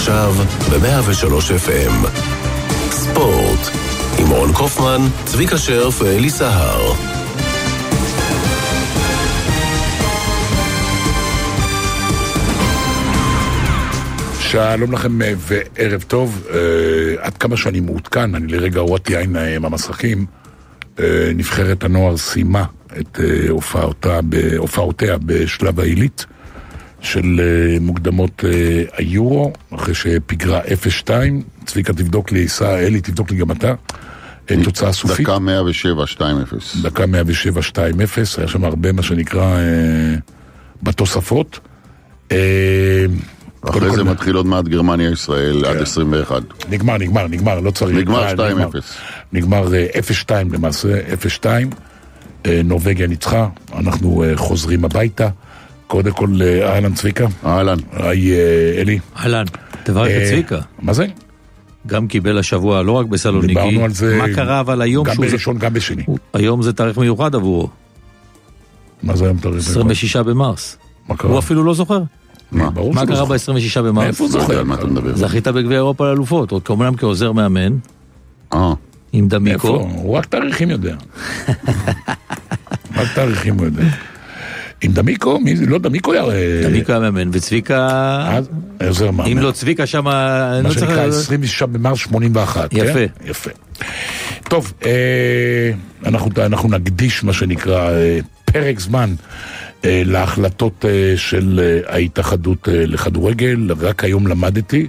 עכשיו ב-103 FM. ספורט עם רון קופמן, צביקה שרף ואלי סהר. שלום לכם וערב טוב. עד כמה שאני מעודכן, אני לרגע הורדתי עין מהמסכים, נבחרת הנוער סיימה את הופעותיה בשלב העילית של מוקדמות היורו, אחרי שפיגרה 0-2. צביקה תבדוק לי, אלי תבדוק לי גם אתה, תוצאה סופית. דקה 107, 2-0. דקה 107, 2-0, היה שם הרבה מה שנקרא בתוספות. אחרי זה מתחיל עוד מעט גרמניה ישראל עד 21. נגמר, לא צריך. נגמר 2-0. נגמר 0-2 למעשה, 0-2. נורווגיה ניצחה, אנחנו חוזרים הביתה. קודם כל, אהלן צביקה. אהלן. היי אלי. אהלן, תברך את צביקה. מה זה? גם קיבל השבוע, לא רק בסלוניקי. דיברנו על זה. מה קרה אבל היום? גם בראשון, גם בשני. היום זה תאריך מיוחד עבורו. מה זה היום תאריך מיוחד? 26 במרס. מה קרה? הוא אפילו לא זוכר. מה קרה ב-26 במרס? איפה זוכר? על מה אתה מדבר? זכית בגביע אירופה לאלופות, אומנם כעוזר מאמן. עם דמיקו. איפה? הוא רק תאריכים יודע. רק תאריכים הוא יודע. עם דמיקו? מי זה? לא, דמיקו היה... דמיקו היה מאמן, וצביקה... עוזר מאמן. אם לא צביקה שם... מה שנקרא 26 במרס 81. יפה. יפה. טוב, אנחנו נקדיש מה שנקרא פרק זמן להחלטות של ההתאחדות לכדורגל. רק היום למדתי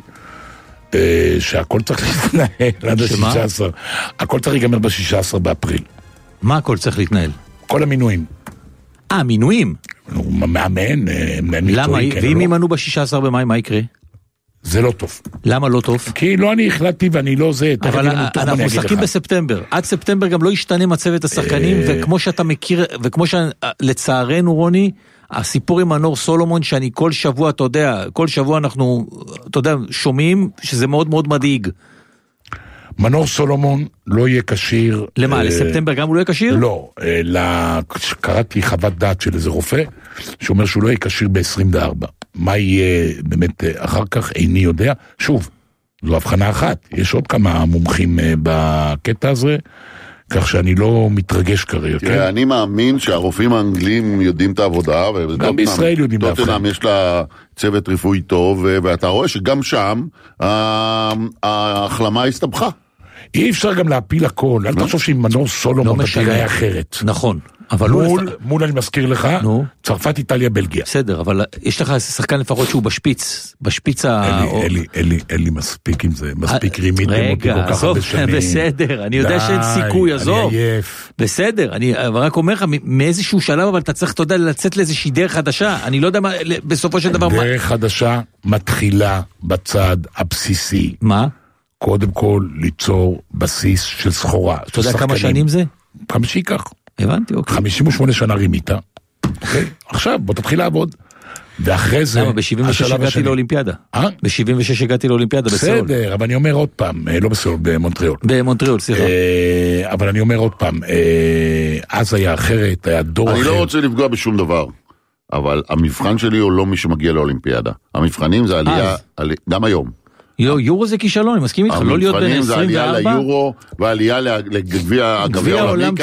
שהכל צריך להתנהל עד ה-16. הכל צריך להיגמר ב-16 באפריל. מה הכל צריך להתנהל? כל המינויים. מינויים? הוא מאמן, למה? ואם ימנו ב-16 במאי, מה יקרה? זה לא טוב. למה לא טוב? כי לא אני החלטתי ואני לא זה. אבל אנחנו משחקים בספטמבר. עד ספטמבר גם לא ישתנה מצבת השחקנים, וכמו שאתה מכיר, וכמו שלצערנו רוני, הסיפור עם מנור סולומון, שאני כל שבוע, אתה יודע, כל שבוע אנחנו, אתה יודע, שומעים שזה מאוד מאוד מדאיג. מנור סולומון לא יהיה קשיר. למה? לספטמבר גם הוא לא יהיה קשיר? לא. קראתי חוות דעת של איזה רופא, שאומר שהוא לא יהיה קשיר ב-24. מה יהיה באמת אחר כך? איני יודע. שוב, זו הבחנה אחת. יש עוד כמה מומחים בקטע הזה, כך שאני לא מתרגש כרגע. תראה, אני מאמין שהרופאים האנגלים יודעים את העבודה. גם בישראל יודעים את העבודה. טוטנהאם יש לה צוות רפואי טוב, ואתה רואה שגם שם ההחלמה הסתבכה. אי אפשר גם להפיל הכל, אל תחשוב שעם מנור סולומון אתה תראה אחרת. נכון. מול אני מזכיר לך, צרפת, איטליה, בלגיה. בסדר, אבל יש לך שחקן לפחות שהוא בשפיץ אלי מספיק עם זה, מספיק רימיתם אותי כל כך הרבה שנים. בסדר, אני יודע שאין סיכוי, עזוב. אני עייף. בסדר, אני רק אומר לך, מאיזשהו שלב, אבל אתה צריך, אתה יודע, לצאת לאיזושהי דרך חדשה, אני לא יודע מה, בסופו של דבר... דרך חדשה מתחילה בצד הבסיסי. מה? קודם כל ליצור בסיס של סחורה. אתה יודע כמה שנים זה? כמה שיקח. הבנתי, אוקיי. 58 שנה רימית. אוקיי? עכשיו, בוא תתחיל לעבוד. ואחרי זה... למה? ב-76 הגעתי לאולימפיאדה. ב-76 הגעתי לאולימפיאדה בסאול. בסדר, אבל אני אומר עוד פעם, לא בסאול, במונטריאול. במונטריאול, סליחה. אבל אני אומר עוד פעם, אז היה אחרת, היה דור אחר. אני לא רוצה לפגוע בשום דבר, אבל המבחן שלי הוא לא מי שמגיע לאולימפיאדה. המבחנים זה עלייה, גם היום. יורו זה כישלון, אני מסכים איתך, לא להיות בין 24. המבחנים זה עלייה ליורו, ועלייה לגביע העולם,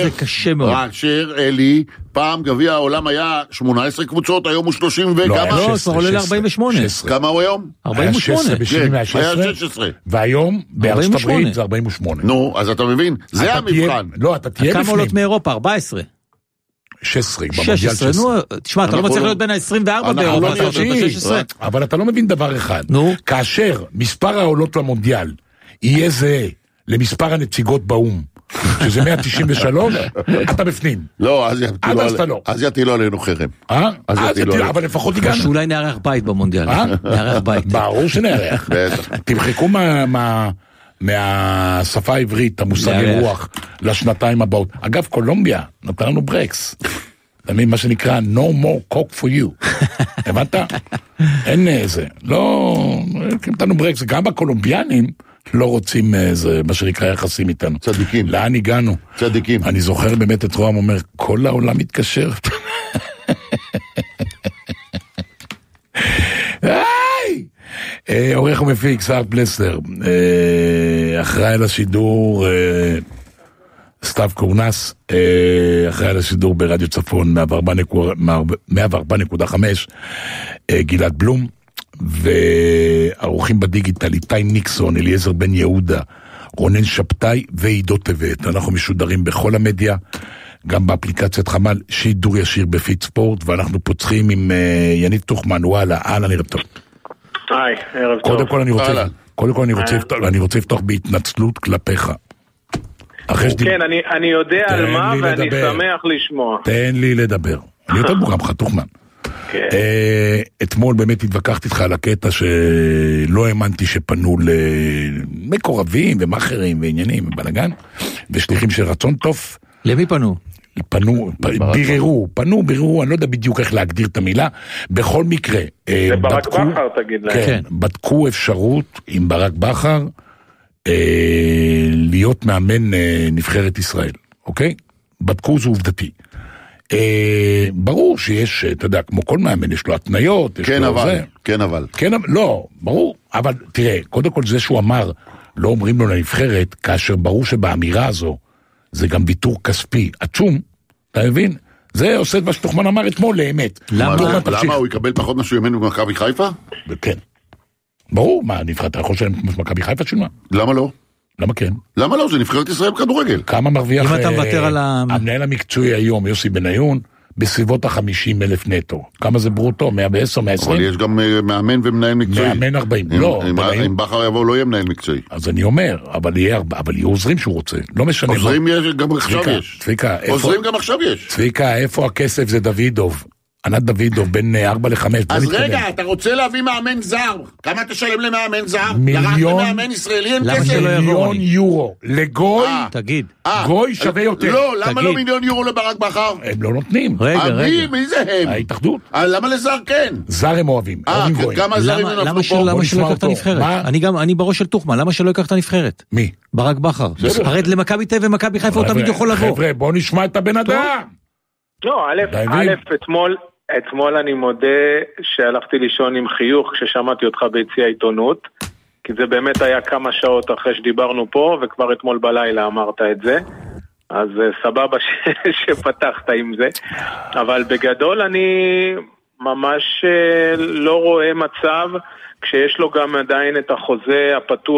כאשר אלי, פעם גביע העולם היה 18 קבוצות, היום הוא 30 וכמה? לא, כבר עולה ל-48. כמה הוא היום? 48. היה 16. והיום בארצות הברית זה 48. נו, אז אתה מבין, זה המבחן. לא, אתה תהיה בפנים. כמה עולות מאירופה? 14. 16, נו, תשמע, אתה לא מצליח להיות בין ה-24 באירופה, אתה ב-16. אבל אתה לא מבין דבר אחד. כאשר מספר העולות למונדיאל יהיה זה למספר הנציגות באום, שזה 193, אתה בפנים. לא, אז יטילו עלינו חרם. אבל לפחות הגענו. שאולי נערך בית במונדיאל. נערך בית. ברור שנערך. תמחקו מהשפה העברית, המושגי רוח, לשנתיים הבאות. אגב, קולומביה, נתן לנו ברקס. מה שנקרא, no more coke for you. הבנת? אין איזה. לא, נתנו ברקס. גם הקולומביאנים לא רוצים איזה, מה שנקרא יחסים איתנו. צדיקים. לאן הגענו? צדיקים. אני זוכר באמת את רועם אומר, כל העולם מתקשר. עורך ומפיק, סער פלסטר, אחראי על השידור, סתיו קורנס, אחראי על השידור ברדיו צפון 104.5, גלעד בלום, וערוכים בדיגיטל, איתי ניקסון, אליעזר בן יהודה, רונן שבתאי ועידו טבת. אנחנו משודרים בכל המדיה, גם באפליקציית חמ"ל, שידור ישיר בפיד ספורט, ואנחנו פוצחים עם יניב תוכמן. וואלה, אהלן, ערב טוב. היי, ערב טוב. קודם כל אני רוצה לפתוח בהתנצלות כלפיך. כן, אני יודע על מה ואני שמח לשמוע. תן לי לדבר. אני יותר מוכן לך, תוכמן. אתמול באמת התווכחתי איתך על הקטע שלא האמנתי שפנו למקורבים ומאחרים ועניינים ובלגן ושליחים של רצון טוב. למי פנו? ביררו, אני לא יודע בדיוק איך להגדיר את המילה. בכל מקרה, זה ברק בכר תגיד להם. כן, בדקו אפשרות עם ברק בכר להיות מאמן נבחרת ישראל, אוקיי? בדקו, זה עובדתי. ברור שיש, אתה יודע, כמו כל מאמן, יש לו התניות, כן אבל. לא, ברור, אבל תראה, קודם כל זה שהוא אמר, לא אומרים לו לנבחרת, כאשר ברור שבאמירה הזו, זה גם ויתור כספי עצום, אתה מבין? זה עושה את מה שתוכמן אמר אתמול לאמת. למה הוא יקבל פחות מה שהוא יאמן במכבי חיפה? כן. ברור, מה, נבחרת, אתה יכול לשלם מכבי חיפה שמה? למה לא? למה כן? למה לא? זה נבחרת ישראל בכדורגל. כמה מרוויח אם אתה מוותר על המנהל המקצועי היום, יוסי בניון, בסביבות ה-50,000 נטו. כמה זה ברוטו? 110, 120? אבל יש גם מאמן ומנהל מקצועי. מאמן 40, לא. אם בכר יבוא לא יהיה מנהל מקצועי. אז אני אומר, אבל יהיו עוזרים שהוא רוצה. לא משנה. עוזרים גם עכשיו יש. צביקה, עוזרים גם עכשיו יש. צביקה, איפה הכסף? זה דוידוב. ענת דוידוב, בין 4-5. אז רגע, אתה רוצה להביא מאמן זר. כמה תשלם למאמן זר? מיליון. למאמן ישראלי אין כסף. מיליון יורו. לגוי, תגיד. גוי שווה יותר. לא, למה לא מיליון יורו לברק בכר? הם לא נותנים. רגע. מי זה הם? ההתאחדות. למה לזר כן? זר הם אוהבים. כמה זרים נפלו פה? למה שלא יקח את הנבחרת? אני בראש של תוכמן, למה שלא יקח את הנבחרת? מי? ברק בכר. הרי למכבי תל אביב ומכבי חיפה הוא תמיד יכול לבוא. חבר'ה, בוא נשמע את הבן אדם. לא, אתמול אני מודה שהלכתי לישון עם חיוך כששמעתי אותך ביציע העיתונות, כי זה באמת היה כמה שעות אחרי שדיברנו פה, וכבר אתמול בלילה אמרת את זה, אז סבבה שפתחת עם זה, אבל בגדול אני ממש לא רואה מצב, כשיש לו גם עדיין את החוזה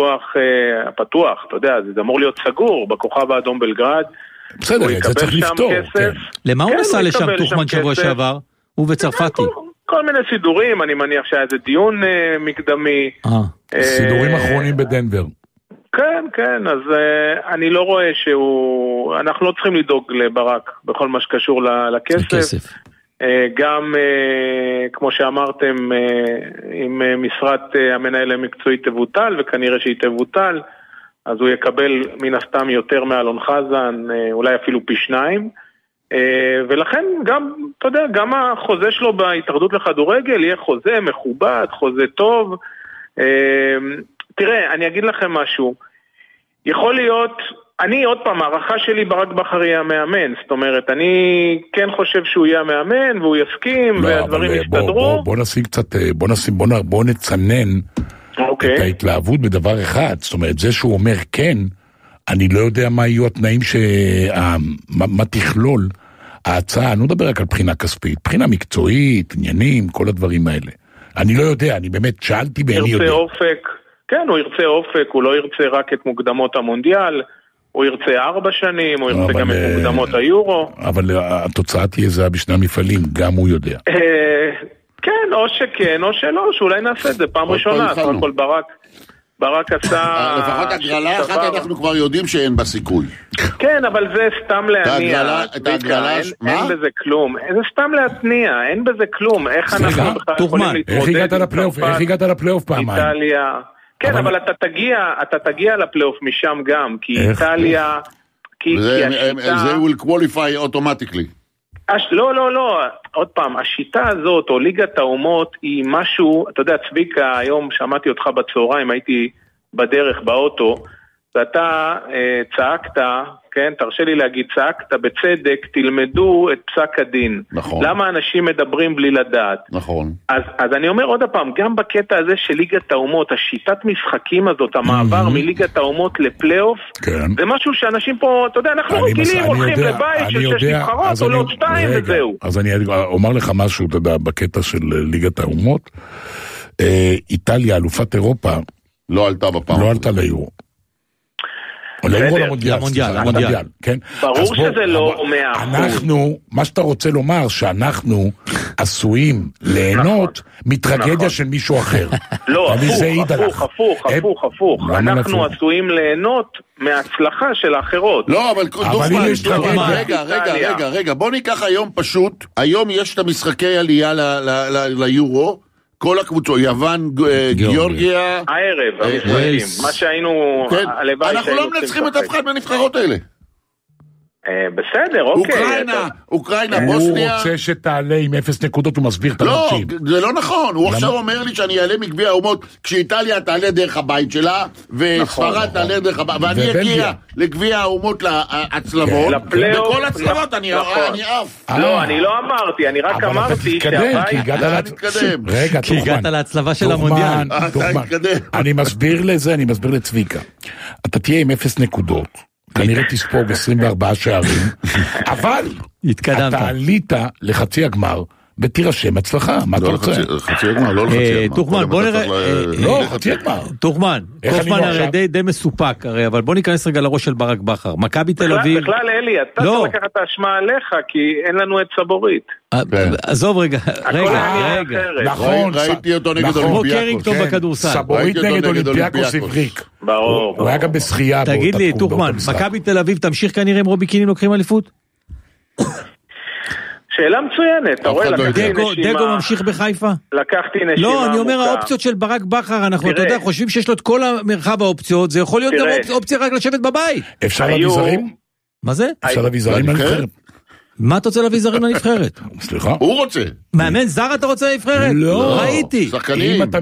הפתוח, אתה יודע, זה אמור להיות סגור, בכוכב האדום בלגרד, בסדר, זה צריך לפתור. למה הוא נסע לשם תוכמן שבוע שעבר? הוא וצרפתי. כל מיני סידורים, אני מניח שהיה איזה דיון מקדמי. סידורים אחרונים בדנבר. כן, אז אני לא רואה אנחנו לא צריכים לדאוג לברק בכל מה שקשור לכסף. גם, כמו שאמרתם, אם משרת המנהל המקצועי תבוטל, וכנראה שהיא תבוטל, אז הוא יקבל מן הסתם יותר מאלון חזן, אולי אפילו פי 2, ולכן גם, אתה יודע, גם החוזה שלו בהתאחדות לכדורגל יהיה חוזה מכובד, חוזה טוב. תראה, אני אגיד לכם משהו, יכול להיות, אני עוד פעם, הערכה שלי ברק בכר יהיה המאמן, זאת אומרת, אני כן חושב שהוא יהיה המאמן, והוא יסכים, והדברים יסתדרו. בוא נשים קצת, בוא נצנן את ההתלהבות בדבר אחד, זאת אומרת, זה שהוא אומר כן, אני לא יודע מה יהיו התנאים, מה תכלול ההצעה, אני לא מדבר רק על בחינה כספית, בחינה מקצועית, עניינים, כל הדברים האלה. אני לא יודע, אני באמת שאלתי ואני יודע. ירצה אופק, כן, הוא ירצה אופק, הוא לא ירצה רק את מוקדמות המונדיאל, הוא ירצה 4 שנים, הוא ירצה גם את מוקדמות היורו. אבל התוצאה תהיה זהה בשני המפעלים, גם הוא יודע. כן, או שכן, או שלא, שאולי נעשה את זה פעם ראשונה, סך הכל ברק עשה... לפחות הגרלה אחת אנחנו כבר יודעים שאין בה סיכוי. כן, אבל זה סתם להניע. אין בזה כלום. זה סתם להתניע, אין בזה כלום. איך אנחנו בכלל יכולים להתמודד עם צרפת? איך הגעת לפלייאוף פעמיים? איטליה. כן, אבל אתה תגיע לפלייאוף משם גם, כי איטליה... זה will qualify automatically. לא, עוד פעם, השיטה הזאת, או ליגת האומות, היא משהו, אתה יודע, צביקה, היום שמעתי אותך בצהריים, הייתי בדרך, באוטו, ואתה צעקת, כן, תרשה לי להגיד, צעקת בצדק, תלמדו את פסק הדין. נכון. למה אנשים מדברים בלי לדעת? נכון. אז אני אומר עוד הפעם, גם בקטע הזה של ליגת האומות, השיטת משחקים הזאת, המעבר מליגת האומות לפלייאוף, כן. זה משהו שאנשים פה, אתה יודע, אנחנו רגילים, הולכים לבית של 6 נבחרות, או לא 2 וזהו. אז אני אומר לך משהו, אתה יודע, בקטע של ליגת האומות, איטליה, אלופת אירופה, לא עלתה בפעם. לא עלתה ליורו. למונדיאל, כן? ברור שזה לא 100%. אנחנו, מה שאתה רוצה לומר, שאנחנו עשויים ליהנות מטרגדיה של מישהו אחר. לא, הפוך. אנחנו עשויים ליהנות מההצלחה של האחרות. לא, אבל רגע, בוא ניקח היום פשוט, היום יש את המשחקי עלייה ליורו, כל הקבוצות, יוון, גיאורגיה, הערב, המשחקים, מה שהיינו, אנחנו לא מנצחים את אף אחד מהנבחרות האלה. בסדר, אוקיי. אוקראינה, בוסניה. הוא רוצה שתעלה עם 0 נקודות, הוא מסביר את האנשים. לא, זה לא נכון, הוא עכשיו אומר לי שאני אעלה מגביע האומות, כשאיטליה תעלה דרך הבית שלה, וספרד תעלה דרך הבית, ואני אגיע לגביע האומות להצלבות, בכל הצלבות אני אף. לא, אני לא אמרתי, אני רק אמרתי שהבית... רגע, כי הגעת להצלבה של המונדיאל. אני מסביר לצביקה, אתה תהיה עם 0 נקודות, כנראה תספוג 24 שערים, אבל אתה עלית לחצי הגמר, ותירשם הצלחה, מה אתה רוצה? חצי הגמר, לא לחצי הגמר. תוכמן, בוא נראה... לא, חצי הגמר. תוכמן, קופמן הרי די מסופק, אבל בוא ניכנס רגע לראש של ברק בכר. מכבי תל אביב... בכלל, אלי, אתה צריך לקחת את האשמה עליך, כי אין לנו את סבורית. עזוב רגע. נכון, ראיתי אותו נגד כמו קרינגטון בכדורסל. סבורית נגד אולימפיאקוס הבריק. ברור. הוא היה גם בשחייה. תגיד לי, תוכמן, מכבי תל אביב תמשיך כנראה עם רובי קינין לוקחים אליפות? שאלה מצוינת, אתה רואה, לקחתי נשימה. דגו ממשיך בחיפה? לקחתי נשימה. לא, אני אומר האופציות של ברק בכר, אנחנו, אתה יודע, חושבים שיש לו את כל המרחב האופציות, זה יכול להיות גם אופציה רק לשבת בבית. אפשר להביא זרים? מה זה? אפשר להביא זרים לנבחרת? מה אתה רוצה להביא זרים לנבחרת? סליחה? הוא רוצה. מאמן זר אתה רוצה לנבחרת? לא. ראיתי. שחקנים. אם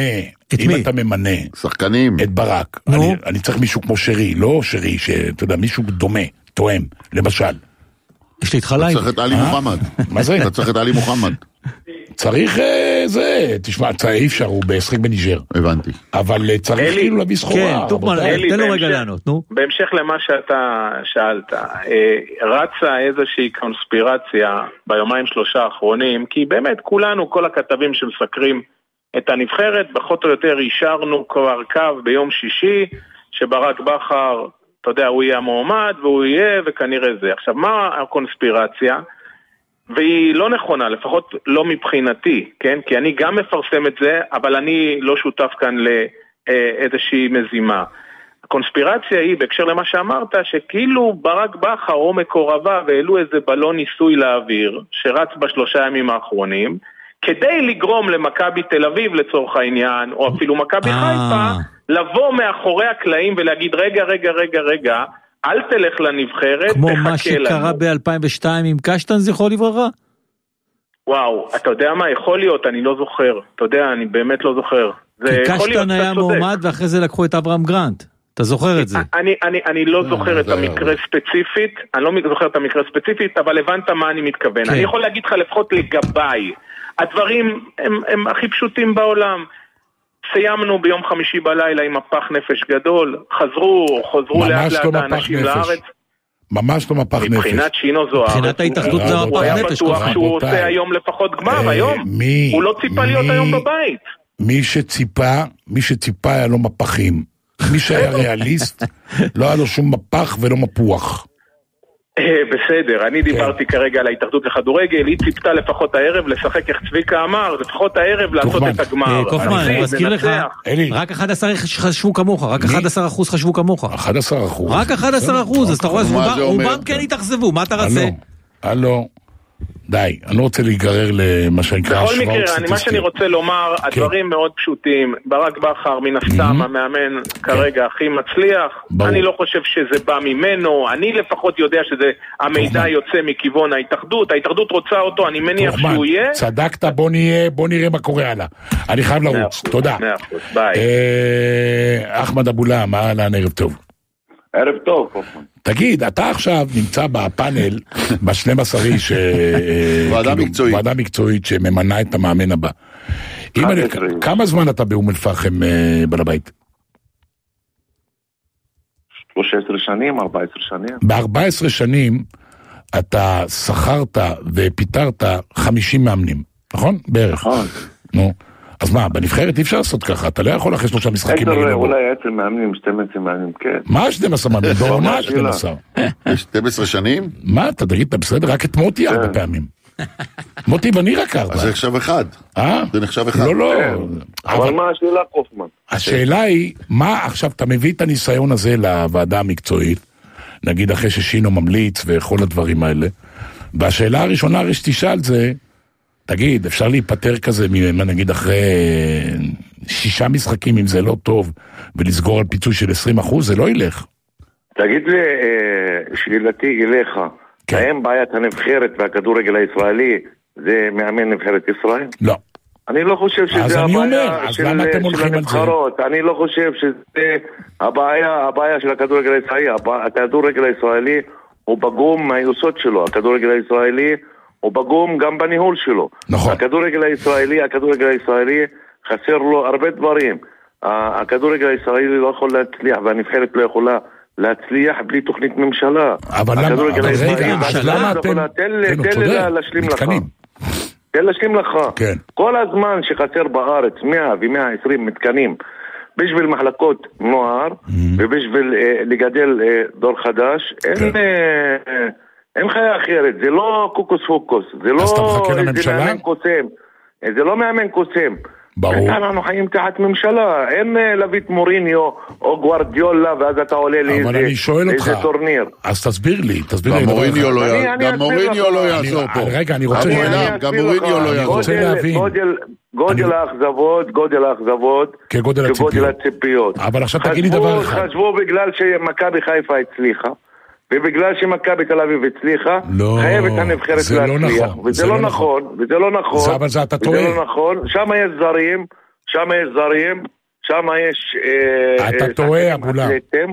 אתה ממנה שחקנים. את ברק, אני צריך מישהו כמו שרי, לא שרי, שאתה יודע, מישהו דומה, תואם, למשל. יש לי את חלילה. אתה צריך את עלי מוחמד. מה זה? אתה צריך את עלי מוחמד. צריך זה, תשמע, אי אפשר, הוא בשחק בניג'ר. הבנתי. אבל צריך כאילו להביא סחורה. כן, תוכמן, תן לו רגע לענות, נו. בהמשך למה שאתה שאלת, רצה איזושהי קונספירציה ביומיים 3 האחרונים, כי באמת כולנו, כל הכתבים שמסקרים את הנבחרת, פחות או יותר אישרנו כבר קו ביום שישי, שברק בכר, אתה יודע, הוא יהיה המועמד, והוא יהיה, וכנראה זה. עכשיו, מה הקונספירציה? והיא לא נכונה, לפחות לא מבחינתי, כן? כי אני גם מפרסם את זה, אבל אני לא שותף כאן לאיזושהי מזימה. הקונספירציה היא, בהקשר למה שאמרת, שכאילו ברק בכר או מקורבה, והעלו איזה בלון ניסוי לאוויר, שרץ ב3 ימים האחרונים, כדי לגרום למכבי תל אביב לצורך העניין, או אפילו מכבי חיפה, לבוא מאחורי הקלעים ולהגיד, רגע, אל תלך לנבחרת, כמו מה שקרה ב-2002 עם קשטן, זכרו לברכה? וואו, אתה יודע מה, יכול להיות, אני לא זוכר. אתה יודע, אני באמת לא זוכר. כי קשטן היה מועמד ואחרי זה לקחו את אברהם גרנט. אתה זוכר את זה? אני לא זוכר את המקרה ספציפית, אני לא זוכר את המקרה ספציפית, אבל הבנת מה אני מתכוון. אני יכול להגיד לך לפחות לגביי. הדברים הם הכי פשוטים בעולם. סיימנו ביום חמישי בלילה עם מפח נפש גדול, חזרו לאט לאט האנשים לארץ. ממש לא מפח נפש. מבחינת שינו זוהר. מבחינת ההתאחדות זה מפח נפש. הוא היה בטוח שהוא עושה היום לפחות גמר, היום. הוא לא ציפה להיות היום בבית. מי שציפה היה לו מפחים. מי שהיה ריאליסט, לא היה לו שום מפח ולא מפוח. בסדר, אני דיברתי כרגע על ההתאחדות לכדורגל, היא ציפתה לפחות הערב לשחק איך צביקה אמר, לפחות הערב לעשות את הגמר. קופמן, אני מזכיר לך, רק 11 חשבו כמוך, רק 11% חשבו כמוך. 11%? רק 11%, אז אתה רואה, רובם כן התאכזבו, מה אתה רוצה? הלו, די, אני לא רוצה להיגרר למה שנקרא בכל מקרה, מה שאני רוצה לומר, הדברים מאוד פשוטים. ברק בכר מן הסתם המאמן כרגע הכי מצליח, אני לא חושב שזה בא ממנו, אני לפחות יודע שזה המידע יוצא מכיוון ההתאחדות רוצה אותו, אני מניח שהוא יהיה. צדקת, בוא נראה מה קורה הלאה. אני חייב לרוץ, תודה. ביי. אחמד אבולה, מה ערב טוב. ערב טוב, קופמן. תגיד, אתה עכשיו נמצא בפאנל, ב-12 איש, ועדה מקצועית שממנה את המאמן הבא. כמה זמן אתה באום אל-פחם בעל הבית? 13 שנים, 14 שנים. ב-14 שנים אתה שכרת ופיתרת 50 מאמנים, נכון? בערך. נכון. נו. אז מה, בנבחרת אי אפשר לעשות ככה, אתה לא יכול אחרי 3 משחקים. אולי 10 מאמנים, 12 מאמנים, כן. מה 12 מאמנים? בעונה 12. 12 שנים? מה, אתה תגיד, אתה בסדר? רק את מוטי 4 פעמים. מוטי ואני רק 4. אז זה נחשב אחד. זה נחשב אחד. לא. אבל מה השאלה, קופמן? השאלה היא, מה עכשיו, אתה מביא את הניסיון הזה לוועדה המקצועית, נגיד אחרי ששינו ממליץ וכל הדברים האלה, והשאלה הראשונה הרי שתשאל זה, תגיד, אפשר להיפטר כזה, נגיד אחרי 6 משחקים, אם זה לא טוב, ולסגור על פיצוי של 20%, זה לא ילך. תגיד לי, שאלתי אליך, האם בעיית הנבחרת והכדורגל הישראלי זה מאמן נבחרת ישראל? לא. אני לא חושב שזה הבעיה של הנבחרות, אני לא חושב שזה הבעיה של הכדורגל הישראלי, הכדורגל הישראלי הוא פגום מהיסוד שלו, הכדורגל הישראלי הוא פגום גם בניהול שלו. נכון. הכדורגל הישראלי חסר לו הרבה דברים. הכדורגל הישראלי לא יכול להצליח, והנבחרת לא יכולה להצליח בלי תוכנית ממשלה. אבל למה אתם... תן לי להשלים לך. תן להשלים לך. כל הזמן שחסר בארץ 100 ו-120 מתקנים בשביל מחלקות נוער ובשביל לגדל דור חדש, אין חיה אחרת, זה לא קוקוס פוקוס, זה לא מאמן קוסם, זה לא מאמן קוסם. ברור. אנחנו חיים תחת ממשלה, אין להביא את מוריניו או גוארדיולה ואז אתה עולה לאיזה טורניר. אז תסביר לי. גם מוריניו לא יעזור פה. רגע, אני רוצה להבין. גודל האכזבות כגודל הציפיות. אבל עכשיו תגיד לי דבר אחד. חשבו בגלל שמכבי חיפה הצליחה ובגלל שמכבי תל אביב הצליחה, חייבת הנבחרת להצליח. וזה לא נכון. אבל זה אתה טועה. שם יש זרים, שם יש... אתה טועה, אבולה.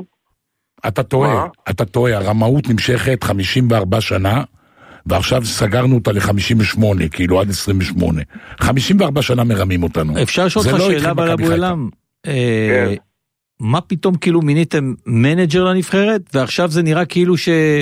אתה טועה. הרמאות נמשכת 54 שנה, ועכשיו סגרנו אותה ל-58, כאילו עד 28. 54 שנה מרמים אותנו. אפשר לשאול לך שאלה באבו אלעם? כן. מה פתאום כאילו מיניתם מנג'ר לנבחרת, ועכשיו זה נראה כאילו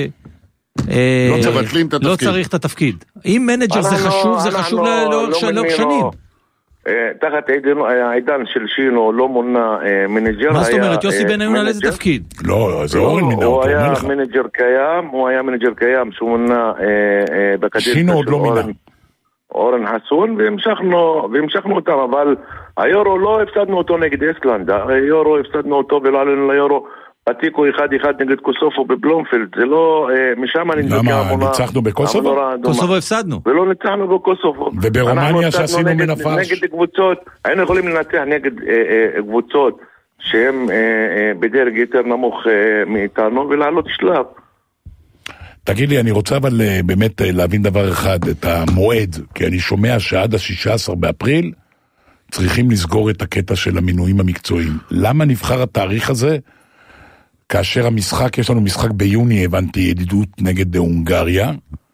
לא צריך את התפקיד. אם מנג'ר זה חשוב לאורך שנים. תחת העידן של שינו לא מונה מנג'ר. מה זאת אומרת? יוסי בניון על איזה תפקיד? לא, זה אורן מינה אותו. הוא היה מנג'ר קיים שהוא מונה בקדנציה שינו עוד לא מינה. אורן חסון, והמשכנו אותם, אבל היורו לא הפסדנו אותו נגד איסלנד, היורו הפסדנו אותו ולא עלינו ליורו, פתיקו 1-1 נגד קוסופו בבלומפילד, זה לא, משם אני נזכר המונה. למה? ניצחנו בקוסובו? קוסובו הפסדנו. ולא ניצחנו בקוסובו. וברומניה שעשינו מנפש? נגד קבוצות, היינו יכולים לנצח נגד קבוצות שהן בדרג יותר נמוך מאיתנו, ולעלות שלב. תגיד לי, אני רוצה אבל באמת להבין דבר אחד, את המועד, כי אני שומע שעד ה-16 באפריל צריכים לסגור את הקטע של המינויים המקצועיים. למה נבחר התאריך הזה? כאשר המשחק, יש לנו משחק ביוני, הבנתי, ידידות נגד הונגריה,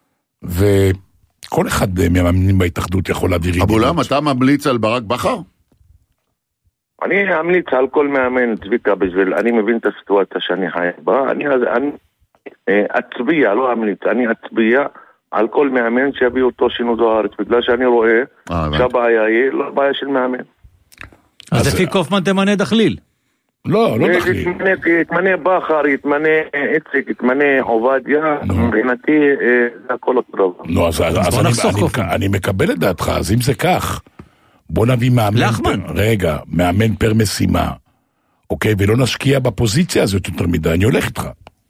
וכל אחד מהמאמנים בהתאחדות יכול להעביר ידידות. אבו אלעם, אתה ממליץ על ברק בכר? אני אמליץ על כל מאמן, צביקה, אני מבין את הסיטואציה שאני חי בה, אני אצביע, לא אמליץ, אני אצביע על כל מאמן שיביא אותו שינו זוארץ, בגלל שאני רואה שהבעיה היא לא בעיה של מאמן. אז לפי קופמן תמנה דחליל? לא דחליל. יתמנה בכר, יתמנה איציק, יתמנה עובדיה, מבחינתי זה הכל אותו דבר. לא, אז אני מקבל את דעתך, אז אם זה כך, בוא נביא מאמן פר משימה, אוקיי, ולא נשקיע בפוזיציה הזאת יותר מדי, אני הולך איתך.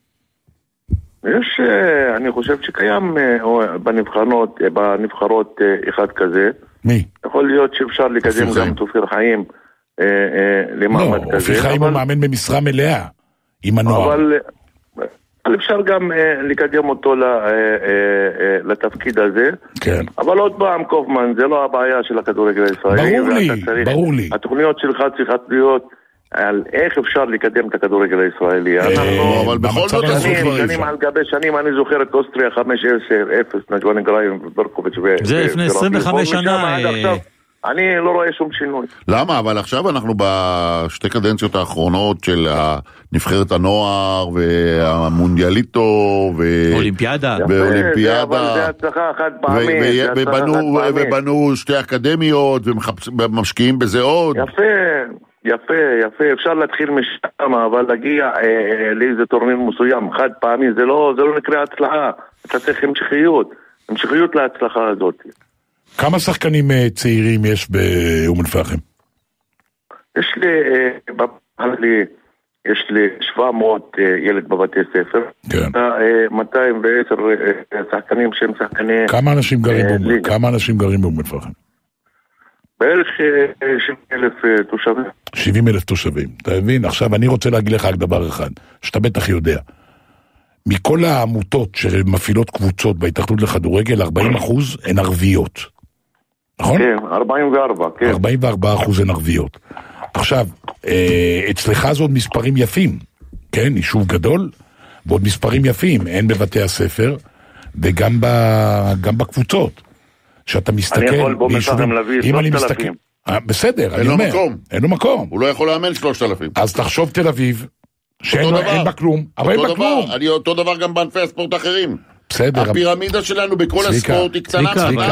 אני חושב שקיים בנבחרות אחד כזה. מי? יכול להיות שאפשר לקדם גם את אופיר חיים למעמד כזה. לא, אופיר חיים הוא מאמן במשרה מלאה, עם הנוער. אבל אפשר גם לקדם אותו לתפקיד הזה. כן. אבל עוד פעם, קופמן, זה לא הבעיה של הכדורגל הישראלי. ברור לי. התוכניות שלך צריכות להיות על איך אפשר לקדם את הכדורגל הישראלי. אבל בכל זאת שנים על גבי שנים, אני זוכר את אוסטריה 5-10, נג'ואן גריים וברקוביץ' זה לפני 25 שנה. אני לא רואה שום שינוי. למה? אבל עכשיו אנחנו בשתי קדנציות האחרונות של נבחרת הנוער והמונדיאליטו ואולימפיאדה. אבל זה הצלחה חד פעמית. ובנו שתי אקדמיות ומשקיעים בזה עוד. יפה, אפשר להתחיל משם, אבל להגיע לאיזה טורניר מסוים, חד פעמי, זה לא נקרא הצלחה, אתה צריך המשכיות להצלחה הזאת. כמה שחקנים צעירים יש באום אל-פחם? יש לי 700 ילד בבתי ספר, 210 שחקנים שהם שחקני... כמה אנשים גרים באום אל-פחם? בערך 70,000 תושבים. 70,000 תושבים, אתה מבין? עכשיו אני רוצה להגיד לך רק דבר אחד, שאתה בטח יודע. מכל העמותות שמפעילות קבוצות בהתאחדות לכדורגל, 40% הן ערביות. נכון? כן, 44, כן. 44% הן ערביות. עכשיו, אצלך זה עוד מספרים יפים, כן? יישוב גדול, ועוד מספרים יפים, הן בבתי הספר, וגם בקבוצות. שאתה מסתכל... אני יכול בו מספרים להביא 3,000. בסדר, אני אומר. אין לו מקום. הוא לא יכול לאמן 3,000. אז תחשוב תל אביב, שאין בה כלום. אותו דבר גם בענפי הספורט האחרים. בסדר. הפירמידה שלנו בכל הספורט היא קטנה.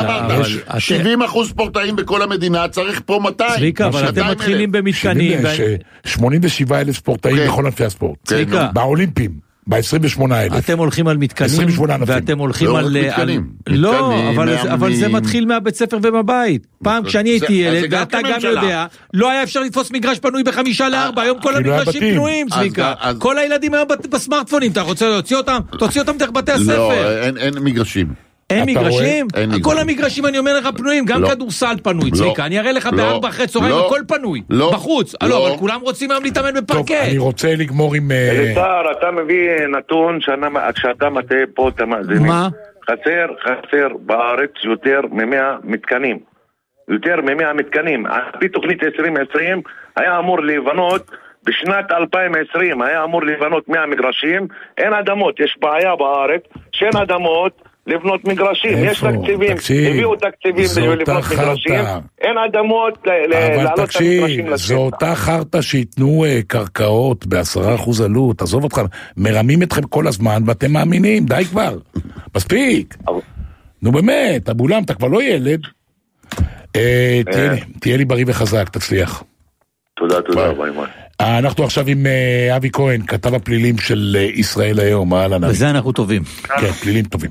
70% ספורטאים בכל המדינה, צריך פה 200. צביקה, אבל אתם מתחילים במתקנים. 87,000 ספורטאים בכל ענפי הספורט. צביקה. באולימפים. ב-28,000. אתם הולכים על מתקנים, ואתם הולכים על... לא, אבל זה מתחיל מהבית ספר ומבית. פעם כשאני הייתי ילד, ואתה גם יודע, לא היה אפשר לתפוס מגרש פנוי ב5-4, היום כל המגרשים פנויים, צביקה. כל הילדים היום בסמארטפונים, אתה רוצה להוציא אותם? תוציא אותם דרך בתי הספר. לא, אין מגרשים. אין מגרשים? כל המגרשים אני אומר לך פנויים, גם כדורסל פנוי, צביקה, אני אראה לך ב4 אחרי צהריים, הכל פנוי, בחוץ, אבל כולם רוצים היום להתאמן בפרקט. טוב, אני רוצה לגמור עם... אליסר, אתה מביא נתון שאתה מטעה פה את המאזינים. מה? חסר בארץ יותר מ100 מתקנים. יותר מ100 מתקנים. על פי תוכנית 2020 היה אמור לבנות, בשנת 2020 היה אמור לבנות 100 מגרשים, אין אדמות, יש בעיה בארץ שאין אדמות לבנות מגרשים, יש תקציבים, הביאו תקציבים בשביל לבנות מגרשים, אין אדמות לעלות את המגרשים לשטח. זו אותה חרטה שיתנו קרקעות ב10% עלות, עזוב אותך, מרמים אתכם כל הזמן ואתם מאמינים, די כבר, מספיק. נו באמת, אבולם, אתה כבר לא ילד, תהיה לי בריא וחזק, תצליח. תודה, ביי. אנחנו עכשיו עם אבי כהן, כתב הפלילים של ישראל היום, בזה אנחנו טובים. כן, פלילים טובים.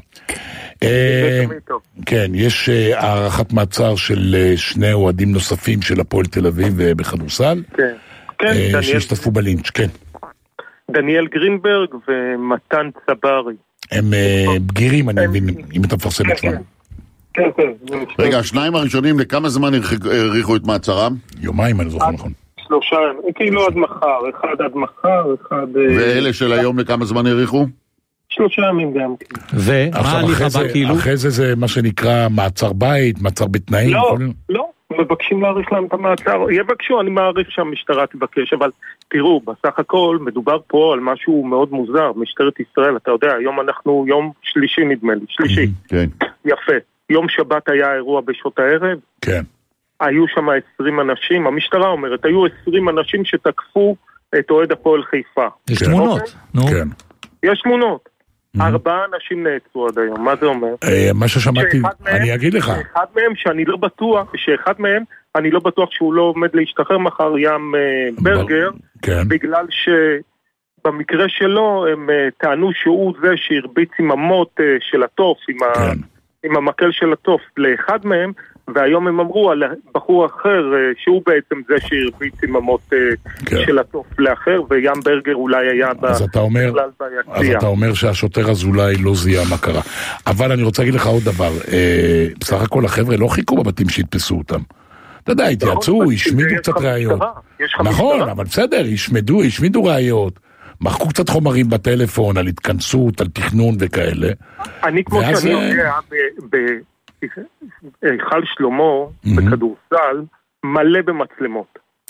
כן, יש הערכת מעצר של שני אוהדים נוספים של הפועל תל אביב בכדורסל, שהשתתפו בלינץ', כן. דניאל גרינברג ומתן צברי. הם בגירים, אני מבין, אם אתה מפרסם את שמם. כן. רגע, השניים הראשונים, לכמה זמן העריכו את מעצרם? יומיים, אני זוכר נכון. 3, כאילו עד מחר, אחד עד מחר, אחד... ואלה של היום לכמה זמן העריכו? 3 ימים גם. ומה ההליך הבא כאילו? אחרי זה מה שנקרא מעצר בית, מעצר בתנאים? לא, מבקשים להאריך להם את המעצר, יבקשו, אני מעריך שהמשטרה תבקש, אבל תראו, בסך הכל מדובר פה על משהו מאוד מוזר, משטרת ישראל, אתה יודע, היום אנחנו יום שלישי נדמה לי, שלישי. כן. יפה. יום שבת היה אירוע בשעות הערב. כן. היו שם 20 אנשים, המשטרה אומרת, היו 20 אנשים שתקפו את אוהד הפועל חיפה. יש תמונות, נו. כן. יש תמונות. 4 אנשים נעצרו עד היום, מה זה אומר? מה ששמעתי, אני אגיד לך. שאחד מהם, אני לא בטוח שהוא לא עומד להשתחרר מחר, ים ברגר, בגלל שבמקרה שלו הם טענו שהוא זה שהרביץ עם המוט של התוף, עם המקל של התוף לאחד מהם, והיום הם אמרו על בחור אחר שהוא בעצם זה שהרביץ עם המוט של התוף לאחר, וים ברגר אולי היה בכלל ביציאה. אז אתה אומר שהשוטר אז אולי לא זיהה מה קרה. אבל אני רוצה להגיד לך עוד דבר, בסך הכל החבר'ה לא חיכו בבתים שהתפסו אותם. אתה יודע, התייעצו, השמידו קצת ראיות. נכון, אבל בסדר, השמידו ראיות. מחקו קצת חומרים בטלפון על התכנסות, על תכנון וכאלה. אני כמו שאני יודע, היכל שלמה בכדורסל מלא במצלמות.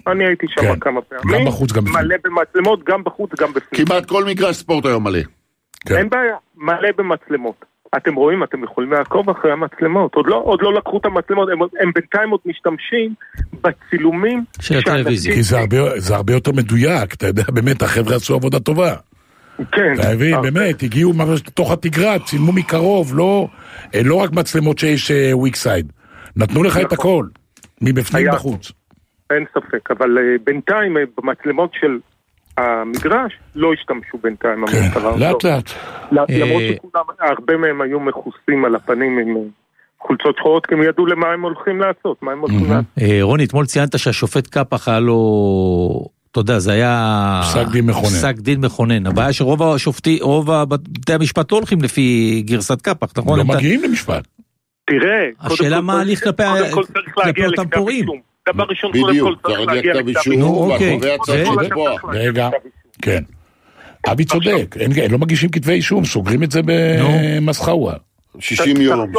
אני הייתי שם כמה פעמים. גם בחוץ, גם בפנים. מלא במצלמות, גם בחוץ, גם בפנים. כמעט כל מגרש ספורט היום מלא. אין בעיה, מלא במצלמות. אתם רואים, אתם יכולים לעקוב אחרי המצלמות. עוד לא לקחו את המצלמות, הם בינתיים עוד משתמשים בצילומים של הטלוויזיה. כי זה הרבה יותר מדויק, אתה יודע, באמת, החבר'ה עשו עבודה טובה. כן. אתה מבין, באמת, הגיעו תוך התגרה, צילמו מקרוב, לא רק מצלמות שיש וויקסייד. נתנו לך את הכל, מבפנים בחוץ. אין ספק, אבל בינתיים במצלמות של המגרש לא השתמשו בינתיים. כן, לאט לאט. למרות שכולם, הרבה מהם היו מכוסים על הפנים עם חולצות שחורות, כי הם ידעו למה הם הולכים לעשות, רוני, אתמול ציינת שהשופט קפח היה לו, אתה יודע, זה היה פסק דין מכונן. הבעיה שרוב בתי המשפט לא הולכים לפי גרסת קפח, נכון? לא מגיעים למשפט. תראה, השאלה מה הליך כלפי אותם פורעים. דבר ראשון, קודם כל צריך להגיע לכתב אישום. רגע, כן. אבי צודק, לא מגישים כתבי אישום, סוגרים את זה במסחאווה. 60 יום.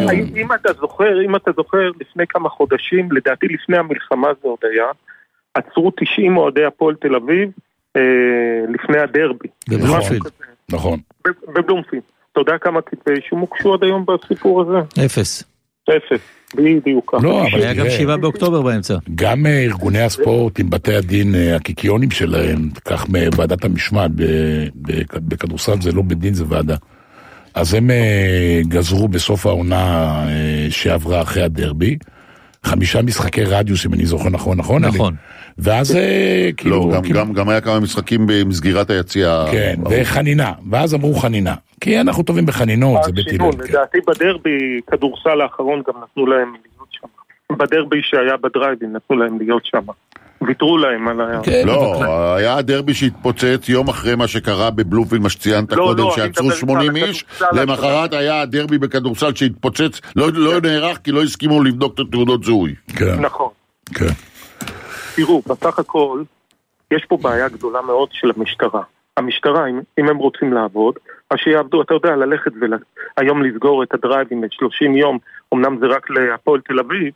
אם אתה זוכר, לפני כמה חודשים, לדעתי לפני המלחמה זה עוד היה, עצרו 90 אוהדי הפועל תל אביב לפני הדרבי. בבלומפילד. נכון. בבלומפילד. אתה יודע כמה כתבי אישום הוגשו עד היום בסיפור הזה? 0. בדיוק. לא, אבל היה גם 7 באוקטובר באמצע. גם ארגוני הספורט עם בתי הדין הקיקיונים שלהם, כך מוועדת המשמעת בכדורסל, זה לא בדין, זה ועדה. אז הם גזרו בסוף העונה שעברה אחרי הדרבי, 5 משחקי רדיוס, אם אני זוכר נכון. ואז כאילו... לא, גם היה כמה משחקים במסגירת היציאה. כן, וחנינה. ואז אמרו חנינה. כי אנחנו טובים בחנינות, זה בית הלל. לדעתי בדרבי, כדורסל האחרון גם נתנו להם להיות שם. בדרבי שהיה בדרייבין נתנו להם להיות שם. ויתרו להם על ה... לא, היה הדרבי שהתפוצץ יום אחרי מה שקרה בבלומפילד, מה שציינת קודם, שעצרו 80 איש, למחרת היה הדרבי בכדורסל שהתפוצץ, לא נערך כי לא הסכימו לבדוק את התעודות זהוי. נכון. כן. תראו, בסך הכל, יש פה בעיה גדולה מאוד של המשטרה. המשטרה, אם הם רוצים לעבוד, אז שיעבדו, אתה יודע, ללכת והיום לסגור את הדרייבים ל-30 יום, אמנם זה רק להפועל תל אביב,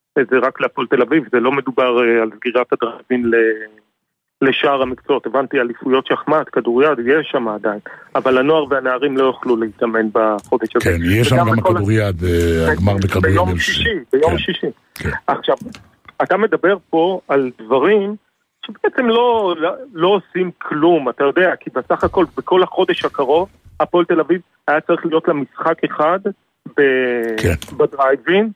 זה לא מדובר על סגירת הדרייבים לשאר המקצועות. הבנתי אליפויות שחמט, כדוריד, יש שם עדיין, אבל הנוער והנערים לא יוכלו להתאמן בחודש הזה. כן, יש שם גם הכדוריד, הגמר בכדוריד. ביום שישי. עכשיו, אתה מדבר פה על דברים שבעצם לא עושים כלום, אתה יודע, כי בסך הכל בכל החודש הקרוב, הפועל תל אביב היה צריך להיות למשחק אחד בדרייבין,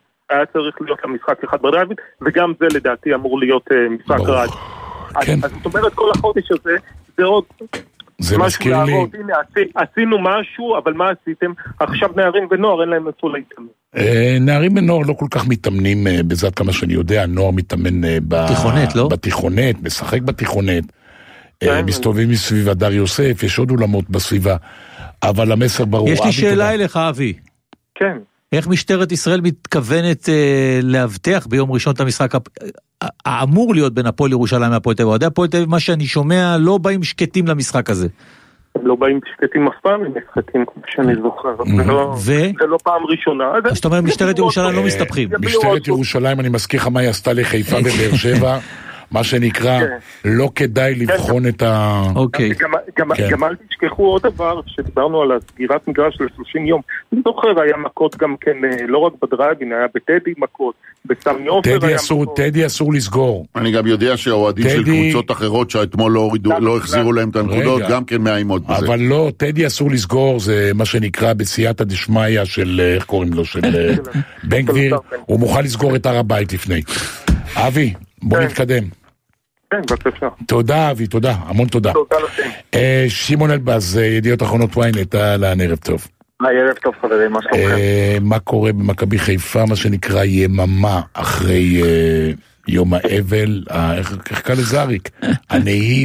וגם זה לדעתי אמור להיות משחק רד. אז זאת אומרת, כל החודש הזה, זה עוד משהו להראות, הנה, עשינו משהו, אבל מה עשיתם? עכשיו נערים ונוער, אין להם איפה להתאמן. נערים ונוער לא כל כך מתאמנים בזה כמה שאני יודע, הנוער מתאמן בתיכונת, משחק בתיכונת, מסתובבים מסביב הדר יוסף, יש עוד אולמות בסביבה, אבל המסר ברור. יש לי שאלה אליך, אבי. כן. איך משטרת ישראל מתכוונת להבטח ביום ראשון את המשחק האמור להיות בין הפועל ירושלים והפועל תל אביב? אוהדי הפועל תל אביב, מה שאני שומע, לא באים שקטים למשחק הזה. הם לא באים שקטים אף פעם, הם משחקים כמו שאני זוכר. זה לא פעם ראשונה. אז זאת אומרת, משטרת ירושלים לא מסתבכים. משטרת ירושלים, אני מזכיר לך מה היא עשתה לחיפה בבאר שבע, מה שנקרא, לא כדאי לבחון את ה... אוקיי. גם אל תשכחו עוד דבר, שדיברנו על הסגירת מגרש ל-30 יום. אני זוכר, היה מכות גם כן, לא רק בדרייבין, היה בטדי מכות, בסמי עופר היה מכות. טדי אסור לסגור. אני גם יודע שהאוהדים של קבוצות אחרות, שאתמול לא החזירו להם את הנקודות, גם כן מאיימות בזה. אבל לא, טדי אסור לסגור, זה מה שנקרא בסייעתא דשמיא של, איך קוראים לו, של בן גביר, הוא מוכן לסגור את הר הבית לפני. אבי, בוא נתקדם. כן, בבקשה. תודה אבי, תודה, המון תודה. תודה לכם. שמעון אלבז, ידיעות אחרונות ynet, אהלן, ערב טוב. ערב טוב חברים, מה שלומכם? מה קורה במכבי חיפה, מה שנקרא יממה אחרי יום האבל, איך קרא לזה אריק? הנהי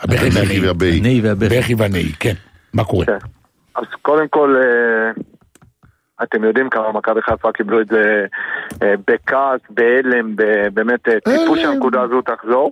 והבכי, כן, מה קורה? אז קודם כל, אתם יודעים כמה מכבי חיפה קיבלו את זה בכעס, בהלם, באמת ציפו שהנקודה הזו תחזור.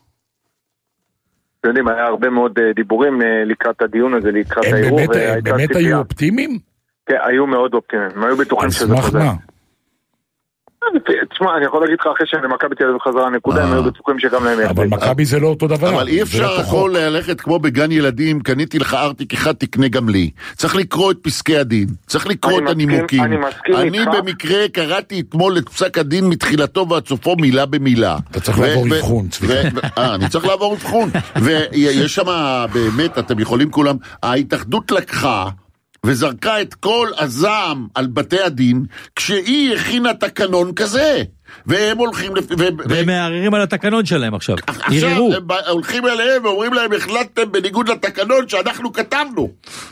אתם יודעים, היה הרבה מאוד דיבורים לקראת הדיון הזה, לקראת העירוב. הם באמת היו אופטימיים? כן, היו מאוד אופטימיים, הם היו בטוחים שזה חוזר. תשמע, אני יכול להגיד לך אחרי שאני מכבי תל אביב חזרה נקודה, הם היו בטוחים שגם להם אבל מכבי זה לא אותו דבר. אבל אי אפשר יכול ללכת כמו בגן ילדים, קניתי לך ארטיק אחד, תקנה גם לי. צריך לקרוא את פסקי הדין, צריך לקרוא את הנימוקים. אני במקרה קראתי אתמול את פסק הדין מתחילתו ועד סופו מילה במילה. אתה צריך לעבור אבחון, אני צריך לעבור אבחון. ויש שם באמת, אתם יכולים כולם, ההתאחדות לקחה וזרקה את כל הזעם על בתי הדין, כשהיא הכינה תקנון כזה. והם הולכים... והם מערערים על התקנון שלהם עכשיו. עכשיו הם הולכים אליהם ואומרים להם, החלטתם בניגוד לתקנון שאנחנו כתבנו.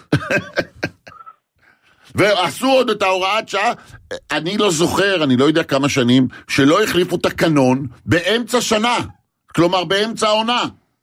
ועשו עוד את ההוראת שעה. אני לא זוכר, אני לא יודע כמה שנים, שלא החליפו תקנון באמצע שנה. כלומר, באמצע העונה.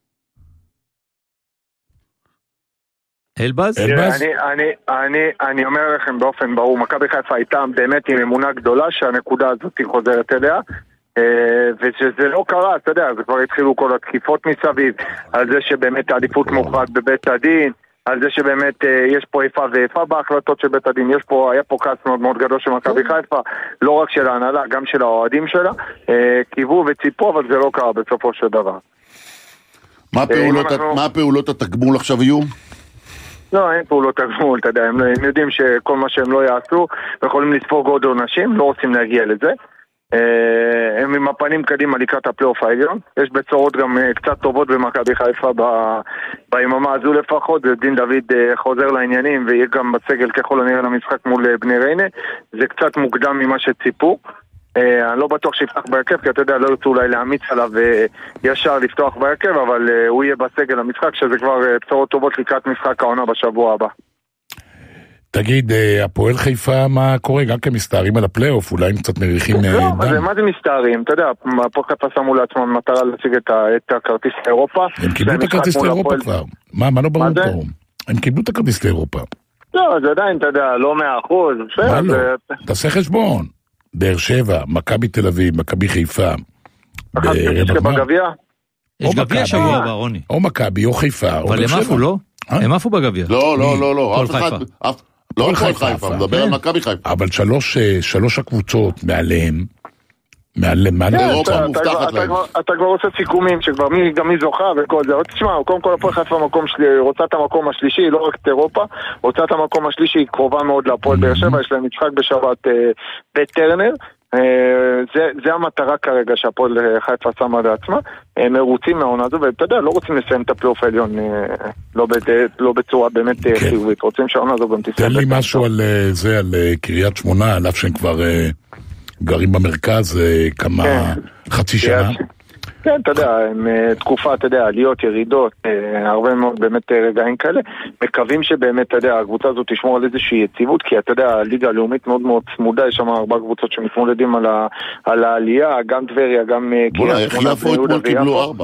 אלבאז? אני אומר לכם באופן ברור, מכבי חיפה הייתה באמת עם אמונה גדולה שהנקודה הזאת חוזרת אליה, ושזה לא קרה, אתה יודע, זה כבר התחילו כל התקיפות מסביב, על זה שבאמת העדיפות מוכרעת בבית הדין, על זה שבאמת יש פה איפה ואיפה בהחלטות של בית הדין, היה פה כעס מאוד מאוד גדול של מכבי חיפה, לא רק של ההנהלה, גם של האוהדים שלה, קיוו וציפו, אבל זה לא קרה בסופו של דבר. מה פעולות התגמול עכשיו יהיו? לא, אין פעולות תגמול, אתה יודע, הם יודעים שכל מה שהם לא יעשו, יכולים לספוג עוד עונשים, לא רוצים להגיע לזה. הם עם הפנים קדימה לקראת הפלייאוף העליון. יש בצורות גם קצת טובות במכבי חיפה ביממה הזו לפחות. דין דוד חוזר לעניינים ויהיה גם בסגל ככל הנראה למשחק מול בני ריינה. זה קצת מוקדם ממה שציפו. אני לא בטוח שיפתח בהרכב, כי אתה יודע, לא ירצו אולי להמיץ עליו ישר לפתוח בהרכב, אבל הוא יהיה בסגל למשחק, שזה כבר בצורות טובות לקראת משחק העונה בשבוע הבא. תגיד, הפועל חיפה, מה קורה? גם כמסתערים על הפלייאוף, אולי הם קצת מריחים דם? מה זה מסתערים? אתה יודע, הפועל חיפה שמו לעצמם מטרה להציג את הכרטיס לאירופה. הם קיבלו את הכרטיס לאירופה כבר. מה לא ברור פה? הם קיבלו את הכרטיס לאירופה. לא, זה עדיין, אתה יודע, לא 100%. מה לא? תעשה חשבון. באר שבע, מכבי תל אביב, מכבי חיפה. יש בגביע? יש גביע שבוע הבא, רוני. או מכבי או חיפה. אבל הם עפו, לא? הם עפו בגביע. לא, אף אחד. לא כל חיפה, מדבר על מכבי חיפה. אבל שלוש הקבוצות מעליהם, אירופה מובטחת להם. אתה כבר עושה סיכומים שכבר מי זוכה וכל זה. תשמע, קודם כל הפועל חיפה רוצה את המקום השלישי, לא רק את אירופה, רוצה את המקום השלישי, היא קרובה מאוד להפועל באר שבע, יש להם משחק בשבת בטרנר. זה המטרה כרגע שהפועל חיפה שמה לעצמה. הם מרוצים מהעונה הזו, ואתה יודע, לא רוצים לסיים את הפלייאוף העליון לא בצורה באמת חיובית, רוצים שהעונה הזו גם תסיים. תן לי משהו על זה, על קריית שמונה, על אף שהם כבר גרים במרכז חצי שנה. כן, אתה יודע, תקופה, אתה יודע, עליות, ירידות, הרבה מאוד באמת רגעים כאלה. מקווים שבאמת, אתה יודע, הקבוצה הזאת תשמור על איזושהי יציבות, כי אתה יודע, הליגה הלאומית מאוד מאוד צמודה, יש שם 4 קבוצות שמתמודדים על העלייה, גם טבריה, גם קריית שמונה, איך יפו אתמול קיבלו 4?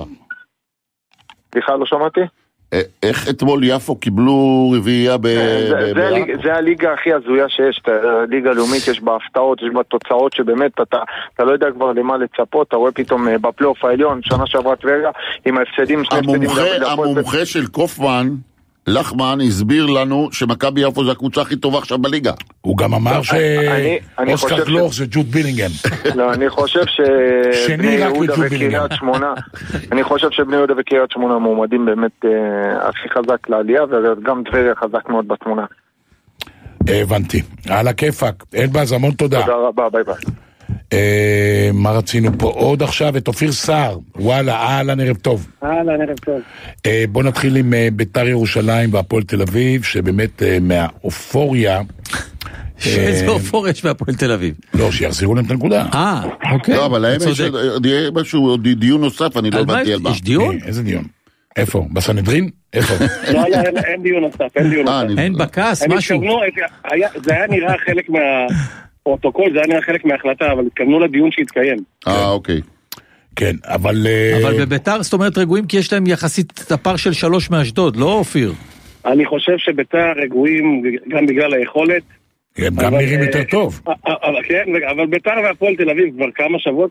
סליחה, לא שמעתי? איך אתמול יפו קיבלו רביעייה זה הליגה הכי הזויה שיש, הליגה הלאומית, יש בה הפתעות, יש בה תוצאות שבאמת אתה לא יודע כבר למה לצפות, אתה רואה פתאום בפלייאוף העליון, שנה שעברה טבריה, עם ההפסדים, המומחה של קופמן, לחמן, הסביר לנו שמכבי יפו זה הקבוצה הכי טובה עכשיו בליגה. הוא גם אמר שאוסקר גלוך זה ג'וד בילינגהם. לא, אני חושב שבני יהודה וקריית שמונה, אני חושב שבני יהודה וקריית שמונה מועמדים באמת הכי חזק לעלייה, וגם טבריה חזק מאוד בתמונה. הבנתי. על הכיפק. אין באז, המון תודה. תודה רבה, ביי ביי. מה רצינו פה עוד עכשיו? את אופיר סער. וואלה, אהלן, ערב טוב. אהלן, ערב טוב. בוא נתחיל עם ביתר ירושלים והפועל תל אביב, שבאמת מהאופוריה... איזה אופוריה יש בהפועל תל אביב? לא, שיחזירו להם את הנקודה. אוקיי. לא, אבל להם יש משהו, דיון נוסף, אני לא הבנתי על מה. יש דיון? איזה דיון? איפה? בסנהדרין? איפה? לא, אין דיון נוסף, אין דיון נוסף. אין בכעס, משהו. זה היה נראה חלק פרוטוקול, זה היה נראה חלק מההחלטה, אבל התכוונו לדיון שהתקיים. אוקיי. כן, אבל בביתר, זאת אומרת רגועים, כי יש להם יחסית את הפער של 3 מאשדוד, לא אופיר? אני חושב שביתר רגועים גם בגלל היכולת. הם גם נראים יותר טוב. כן, אבל ביתר והפועל תל אביב כבר כמה שבועות,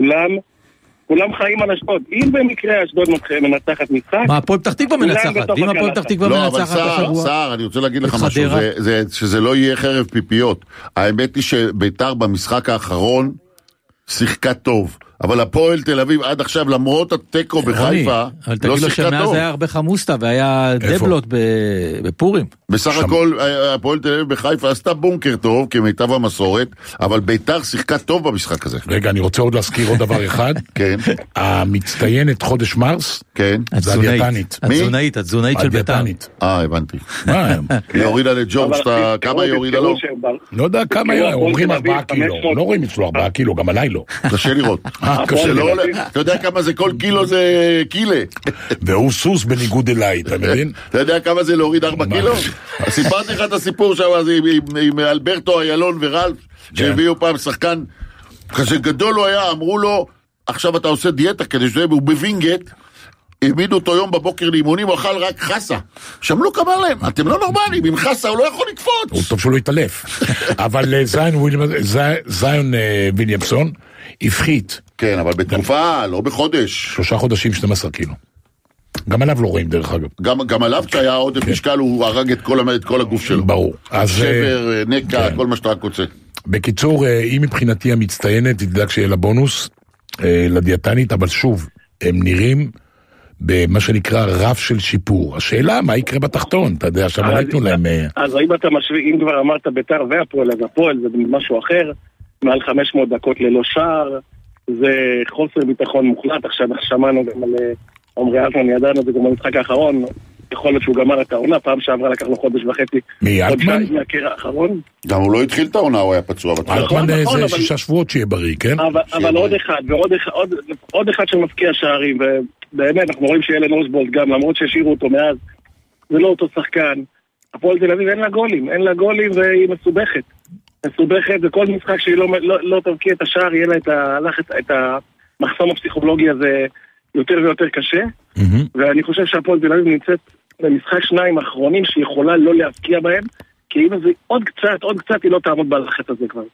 כולם חיים על אשדוד. אם במקרה אשדוד מנצחת משחק... מה, הפועל פתח תקווה מנצחת? אם הפועל פתח תקווה מנצחת השבוע... סער, אני רוצה להגיד לך משהו, שזה לא יהיה חרב פיפיות. האמת היא שביתר במשחק האחרון שיחקה טוב. אבל הפועל תל אביב עד עכשיו, למרות הטקו בחיפה, אבל תגיד לו שמאז היה הרבה חמוסטה, והיה דבלות בפורים. בסך הכל, הפועל תל אביב בחיפה עשתה בונקר טוב, כמיטב המסורת, אבל ביתר שיחקה טוב במשחק הזה. רגע, אני רוצה עוד להזכיר עוד דבר אחד. כן. המצטיינת חודש מרס, כן. זה הדיאטנית. התזונאית של ביתר. הבנתי. היא הורידה לג'ורג', כמה היא הורידה לו? לא יודע כמה היא, אומרים 4 קילו. לא רואים אצלו 4 קילו, גם עליי לא. קשה לראות. אתה יודע כמה זה, כל קילו זה קילה. והוא סוס בניגוד אליי, אתה מבין? אתה יודע כמה זה להוריד 4 קילו? סיפרתי לך את הסיפור שם עם אלברטו איילון ורלף, שהביאו פעם שחקן כזה גדול הוא היה, אמרו לו, עכשיו אתה עושה דיאטה כדי שזה, הוא בווינגט, העמידו אותו יום בבוקר לאימונים, הוא אכל רק חסה. שם לא קבל להם, אתם לא נורמלים, עם חסה הוא לא יכול לקפוץ. הוא טוב שהוא לא יתעלף. אבל זיון ויליאמסון הפחית. כן, אבל בתקופה, לא בחודש. 3 חודשים 12 קילו. גם עליו לא רואים דרך אגב. גם עליו כשהיה עודף משקל הוא הרג את כל הגוף שלו. ברור. שבר, נקע, כל מה שאתה רק רוצה. בקיצור, היא מבחינתי המצטיינת, תדאג שיהיה לה בונוס לדיאטנית, אבל שוב, הם נראים במה שנקרא רף של שיפור. השאלה, מה יקרה בתחתון? אתה יודע, עכשיו ראיתנו להם... אז אם אתה משווה, אם כבר אמרת ביתר והפועל, אז הפועל זה משהו אחר, מעל 500 דקות ללא שער, זה חוסר ביטחון מוחלט. עכשיו שמענו גם על עומרי אלטמן, ידענו את זה גם במשחק האחרון, יכול להיות שהוא גמר את העונה, פעם שעברה לקח לו חודש וחצי. מי, אלטמן? מהקרע האחרון. גם הוא לא התחיל את העונה, הוא היה פצוע. אלטמן זה 6 שבועות שיהיה בריא, כן? אבל עוד אחד, ועוד אחד שמפקיע שערים, ובאמת אנחנו רואים שאלן אוסבולד גם, למרות שהשאירו אותו מאז, זה לא אותו שחקן. הפועל תל אביב אין לה גולים והיא מסובכת, וכל משחק שהיא לא תבקיע את השער, יהיה לה את המחסום הפסיכולוגי הזה יותר ויותר קשה, ואני חושב שהפועל תל אביב נמצאת במשחק 2 האחרונים שיכולה לא להפקיע בהם, כי אם זה עוד קצת היא לא תעמוד בלחץ הזה כבר.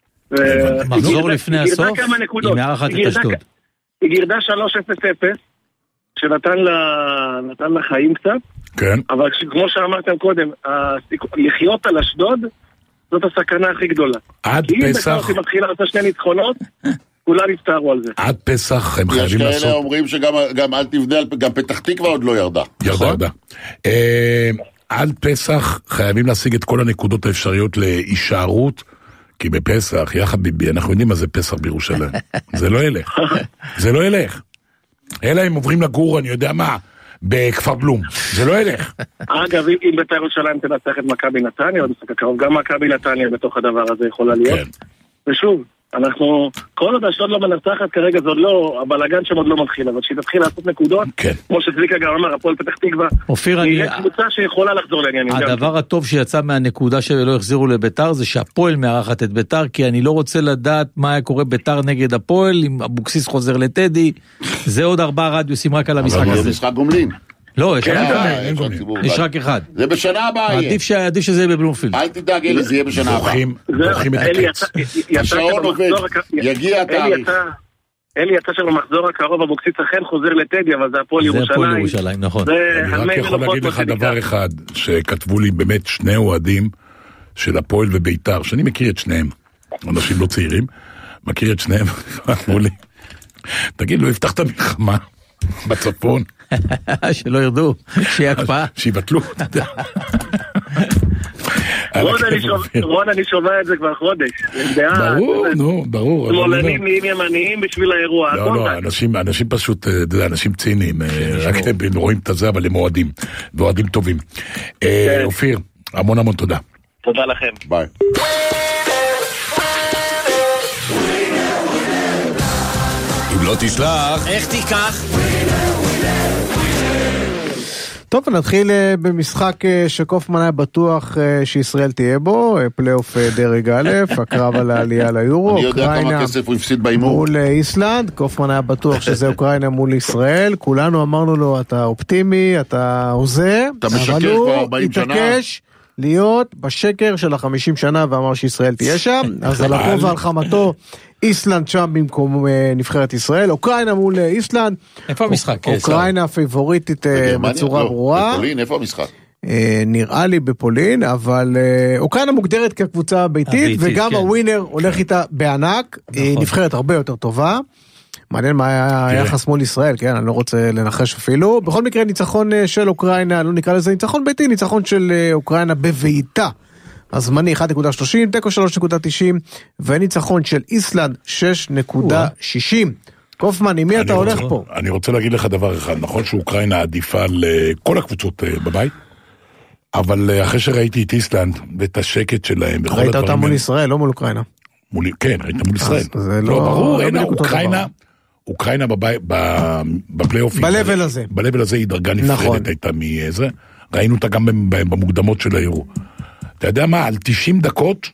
מחזור לפני הסוף, היא מארחת את אשדוד. היא גירדה 3-0, שנתן לה חיים קצת, כן. אבל כמו שאמרתם קודם, לחיות על אשדוד, זאת הסכנה הכי גדולה. עד פסח... כי אם מתחילה לעשות 2 ניצחונות, כולם יפתרו על זה. עד פסח הם חייבים לעשות... יש כאלה אומרים שגם אל תבנה, גם פתח תקווה עוד לא ירדה. ירדה. עד פסח חייבים להשיג את כל הנקודות האפשריות להישארות, כי בפסח, יא חביבי, אנחנו יודעים מה זה פסח בירושלים. זה לא ילך. אלא הם עוברים לגור, אני יודע מה, בכפר בלום. זה לא ילך. אגב, אם בית"ר ירושלים תנצח את מכבי נתניה, עוד משחק הקרוב, גם מכבי נתניה בתוך הדבר הזה יכולה להיות. כן. ושוב, אנחנו, כל עוד אשדוד לא מנצחת כרגע, זה עוד לא, הבלגן שם עוד לא מתחיל, אבל שהיא תתחיל לעשות נקודות, כן. כמו שצביקה גם אמר, הפועל פתח תקווה, היא קבוצה שיכולה לחזור לעניינים. הדבר הטוב שיצא מהנקודה שלא החזירו לביתר, זה שהפועל מארחת את ביתר, כי אני לא רוצה לדעת מה היה קורה ביתר נגד הפועל, אם אבוקסיס חוזר לטדי, זה עוד 4 רדיוסים רק על המשחק הזה. זה משחק גומלין. לא, יש רק אחד. זה בשנה הבאה. עדיף שזה יהיה בבלומפילד. אל תדאג, אלי, זה יהיה בשנה הבאה. דוחים את הקץ. השעון עובד, יגיע התאריך. אלי יצא שם במחזור הקרוב, אבוקסיס אכן חוזר לטדי, אבל זה הפועל ירושלים. זה הפועל ירושלים, נכון. אני רק יכול להגיד לך דבר אחד, שכתבו לי באמת 2 אוהדים של הפועל וביתר, שאני מכיר את שניהם, אנשים לא צעירים, מכיר את שניהם, אמרו לי, תגיד, לא יפתח את המלחמה בצפון. שלא ירדו, שיהיה הקפאה. שיבטלו. רון, אני שומע את זה כבר חודש. ברור. שמאלנים נהיים ימניים בשביל האירוע. לא, אנשים פשוט, אנשים ציניים, רק הם רואים את זה, אבל הם אוהדים, ואוהדים טובים. אופיר, המון תודה. תודה לכם. ביי. אם לא תשלח, איך תיקח? טוב, נתחיל במשחק שקופמן היה בטוח שישראל תהיה בו, פלייאוף דרג א', הקרב על העלייה ליורו, אני יודע כמה כסף הוא הפסיד באימור. מול איסלנד, קופמן היה בטוח שזה אוקראינה מול ישראל, כולנו אמרנו לו, אתה אופטימי, אתה הוזה, אבל הוא התעקש להיות בשקר של 50 שנה ואמר שישראל תהיה שם, אז על אפו ועל חמתו, איסלנד שם במקום נבחרת ישראל, אוקראינה מול איסלנד. איפה המשחק? אוקראינה פייבוריטית בצורה ברורה. בפולין, איפה המשחק? נראה לי בפולין, אבל אוקראינה מוגדרת כקבוצה ביתית, וגם הווינר הולך איתה בענק, היא נבחרת הרבה יותר טובה. מעניין מה היה היחס מול ישראל, כן, אני לא רוצה לנחש אפילו. בכל מקרה, ניצחון של אוקראינה, לא נקרא לזה ניצחון ביתי, ניצחון של אוקראינה בביתה. הזמני 1.30, תיקו 3.90, וניצחון של איסלנד 6.60. קופמן, עם מי אתה הולך פה? אני רוצה להגיד לך דבר אחד, נכון שאוקראינה עדיפה לכל הקבוצות בבית, אבל אחרי שראיתי את איסלנד ואת השקט שלהם, ראית אותם מול ישראל, לא מול אוקראינה. כן, ראית מול ישראל. לא, ברור, אוקראינה בפלייאופים. בלבל הזה. בלבל הזה היא דרגה נפרדת הייתה מזה. ראינו אותה גם במוקדמות של היורו. אתה יודע מה, על 90 דקות,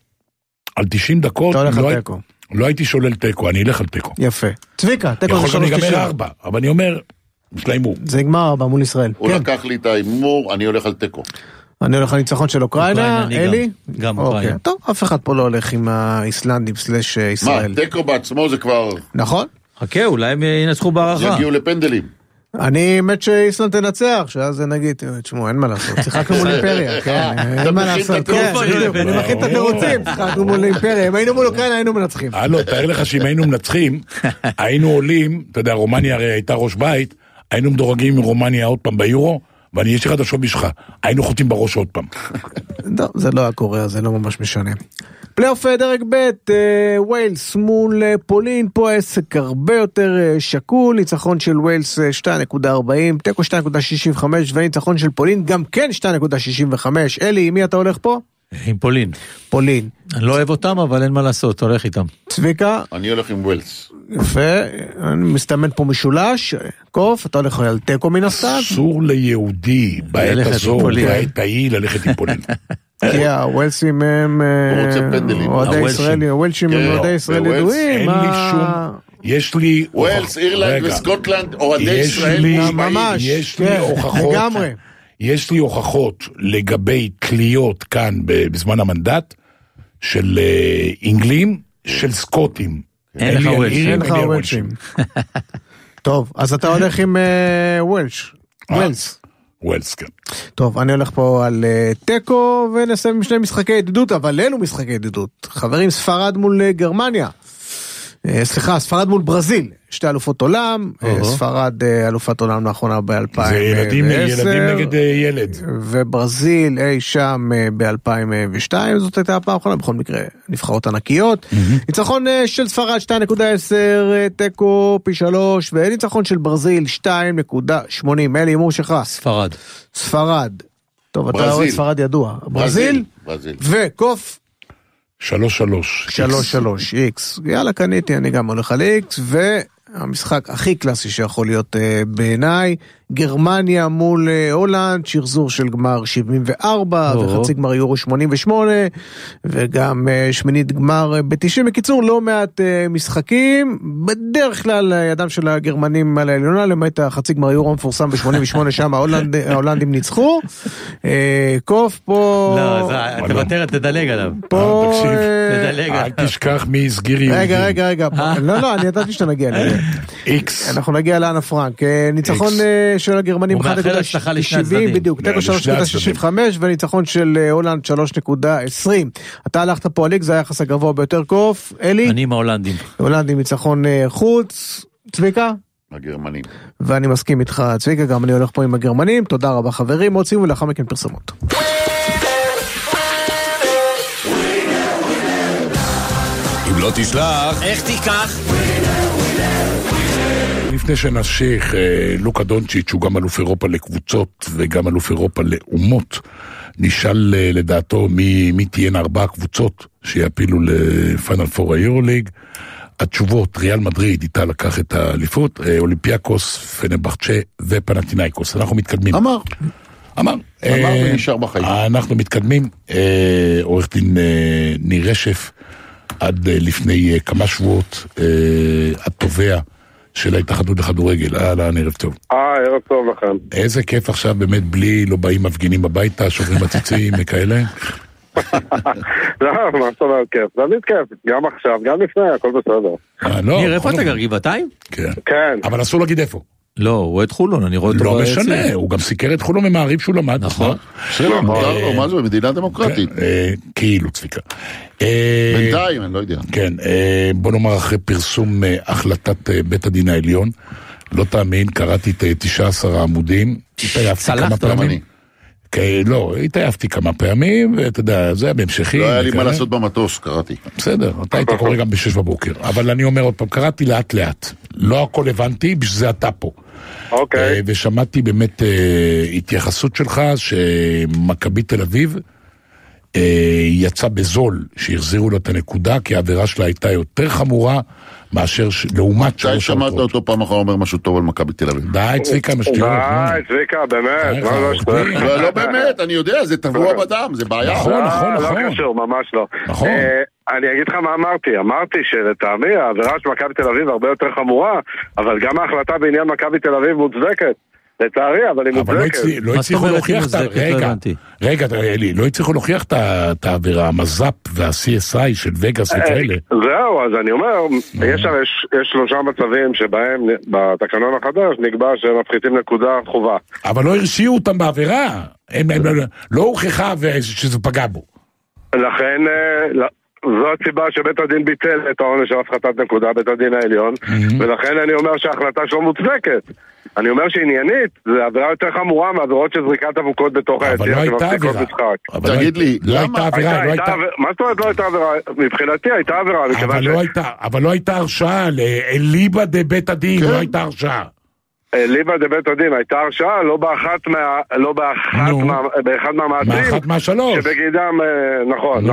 לא הייתי שולל טקו, אני אלך על טקו. יפה. צביקה, טקו זה 3.90. יכול גם להיגמר 4, אבל אני אומר, יש לה אימור. זה יגמר 4 מול ישראל. הוא לקח לי את האימור, אני הולך על טקו. אני הולך על ניצחון של אוקראינה, אלי? גם אוקראינה. טוב, אף אחד פה לא הולך עם האיסלנדים סלש ישראל. מה, טקו בעצמו זה כבר... נכון. חכה, אולי הם ינצחו בערכה. יגיעו לפנדלים. אני מת שאיסלנד תנצח, שאז נגיד, תשמעו, אין מה לעשות, שיחקנו מול אימפריה, כן, אין מה לעשות, אני מכין את התירוצים, שיחקנו מול אימפריה, אם היינו מול אוקראינה היינו מנצחים. לא, תאר לך שאם היינו מנצחים, היינו עולים, אתה יודע, רומניה הרי הייתה ראש בית, היינו מדורגים עם רומניה עוד פעם ביורו, ואני יש לך את השווי שלך, היינו חוטאים בראש עוד פעם. לא, זה לא הקורה, זה לא ממש משנה. פלייאוף דרג ב' ווילס מול פולין, פה העסק הרבה יותר שקול, ניצחון של ווילס 2.40, תיקו 2.65 וניצחון של פולין גם כן 2.65. אלי, עם מי אתה הולך פה? עם פולין. פולין. אני לא אוהב אותם, אבל אין מה לעשות, הולך איתם. צביקה? אני הולך עם ווילס. יפה, אני מסתמן פה משולש, קוף, אתה הולך על תיקו מן הסתם? אסור ליהודי, בעת הזו, בעת ההיא, ללכת עם פולין. כי הוולסים הם אוהדי ישראלי, הוולשים הם אוהדי ישראלי ידועים. אין לי שום, יש לי... ווילס, אירלנד וסקוטלנד, אוהדי ישראל ממש. יש לי הוכחות. יש לי הוכחות לגבי תליות כאן בזמן המנדט של אנגלים, של סקוטים. אין לך וולשים. טוב, אז אתה הולך עם וולש. ווילס, כן. טוב, אני הולך פה על טקו, ונסיים עם 2 משחקי ידידות, אבל אלו משחקי ידידות. חברים, ספרד מול גרמניה. סליחה, ספרד מול ברזיל. 2 אלופות עולם, ספרד אלופת עולם לאחרונה ב-2010. זה ילדים נגד ילד. וברזיל אי שם ב-2002, זאת הייתה הפעם האחרונה, בכל מקרה נבחרות ענקיות. ניצחון של ספרד 2.10, טקו פי 3, וניצחון של ברזיל 2.80. אלי, הימור שלך. ספרד. טוב, אתה רואה ספרד ידוע. ברזיל. וקוף. 3-3. איקס. יאללה, קניתי, אני גם הולך על איקס, והמשחק הכי קלאסי שיכול להיות בעיניי, גרמניה מול הולנד, שחזור של גמר 74, וחצי גמר יורו 88, וגם שמינית גמר ב-90. בקיצור, לא מעט משחקים, בדרך כלל ידם של הגרמנים על העליונה, למעט החצי גמר יורו המפורסם ב-88, שם ההולנדים ניצחו. קוף פה... לא, תוותר, תדלג עליו. פה... תקשיב, אל תשכח מי הסגיר יהודים. רגע. לא, אני ידעתי שאתה נגיע לזה. איקס. אנחנו נגיע לאנה פרנק. ניצחון של הגרמנים 1.70, בדיוק, תיקו 3.65 וניצחון של הולנד 3.20. אתה הלכת פה על איקס, זה היחס הגבוה ביותר. קוף, אלי? אני עם ההולנדים. הולנדים ניצחון חוץ. צביקה? הגרמנים. ואני מסכים איתך, צביקה, גם אני הולך פה עם הגרמנים. תודה רבה חברים, עוד סיום ולאחר מכן פרסומות. אם לא תשלח, איך תיקח? לפני שנשיך, לוקה דונצ'יץ' הוא גם אלוף אירופה לקבוצות וגם אלוף אירופה לאומות. נשאל לדעתו מי תהיינה 4 קבוצות שיפילו לפאנל פור היורוליג. התשובות, ריאל מדריד איתה לקח את האליפות, אולימפיאקוס, פנרבחצ'ה ופנתינייקוס. אנחנו מתקדמים. אמר ונשאר בחיים. אנחנו מתקדמים. עורך דין ניר רשף, עד לפני כמה שבועות, התובע של ההתאחדות לכדורגל. ערב טוב. ערב טוב לכם. איזה כיף עכשיו באמת, בלי לא באים מפגינים הביתה, שוברים עציצים וכאלה. לא, מה זאת אומרת כיף? זה כיף, גם עכשיו, גם לפני, הכל בסדר. ניר, איפה אתה גר? גבעתיים? כן. אבל אסור להגיד איפה. לא, הוא רואה את חולון, אני רואה אותו לא משנה, הוא גם סיקר את חולון ממעריב שהוא למד. נכון. שלא, מה זה במדינה דמוקרטית? כאילו, צביקה. בינתיים, אני לא יודע. כן, בוא נאמר אחרי פרסום החלטת בית הדין העליון, לא תאמין, קראתי את 19 העמודים, התעייפתי כמה פעמים. לא, התעייפתי כמה פעמים, ואתה יודע, זה היה בהמשכים. לא היה לי מה לעשות במטוס, קראתי. בסדר, אתה היית קורא גם ב6 בבוקר, אבל אני אומר עוד פעם, קראתי לאט לאט, לא הכל הבנתי, בשביל זה אתה פה. אוקיי. ושמעתי באמת התייחסות שלך, שמכבי תל אביב יצא בזול, שהחזירו לו את הנקודה, כי העבירה שלה הייתה יותר חמורה, מאשר לעומת די שמעת אותו פעם אחר אומר משהו טוב על מכבי תל אביב. די צביקה משתירות. די צביקה, באמת. לא באמת, אני יודע, זה טבוע בדם, זה בעיה. נכון. לא קשור, ממש לא. נכון. אני אגיד לך מה אמרתי שלטעמי העבירה של מכבי תל אביב הרבה יותר חמורה, אבל גם ההחלטה בעניין מכבי תל אביב מוצדקת. לצערי, אבל היא מוצדקת. לא הצליחו להוכיח את רגע, אלי, לא הצליחו להוכיח את העבירה, המז"פ וה-CSI של וגאס וכאלה. זהו, אז אני אומר, יש 3 מצבים שבהם בתקנון החדש נקבע שמפחיתים נקודה חובה. אבל לא הרשיעו אותם בעבירה, לא הוכחה שזה פגע בו. לכן, זו הסיבה שבית הדין ביטל את העונש של הפחתת נקודה, בית הדין העליון, ולכן אני אומר שההחלטה שלו מוצדקת. אני אומר שעניינית, זה עבירה יותר חמורה מעבירות של זריקת אבוקות בתוך היציאה. אבל לא הייתה עבירה. תגיד לי, לא הייתה עבירה, לא הייתה... מה זאת אומרת לא הייתה עבירה? מבחינתי הייתה עבירה. אבל לא הייתה הרשעה, לאליבא דבית הדין לא הייתה הרשעה. ליבה דבית הדין, הייתה הרשעה, באחד מהמעשים. מאחת מהשלוש. שבגידם, נכון.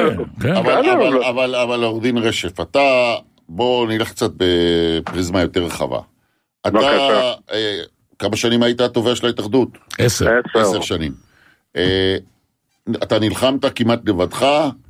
אבל עורך דין רשף, בוא נלך קצת בפריזמה יותר רחבה. אתה, כמה שנים היית התובע של ההתאחדות? 10 שנים. אתה נלחמת כמעט לבדך,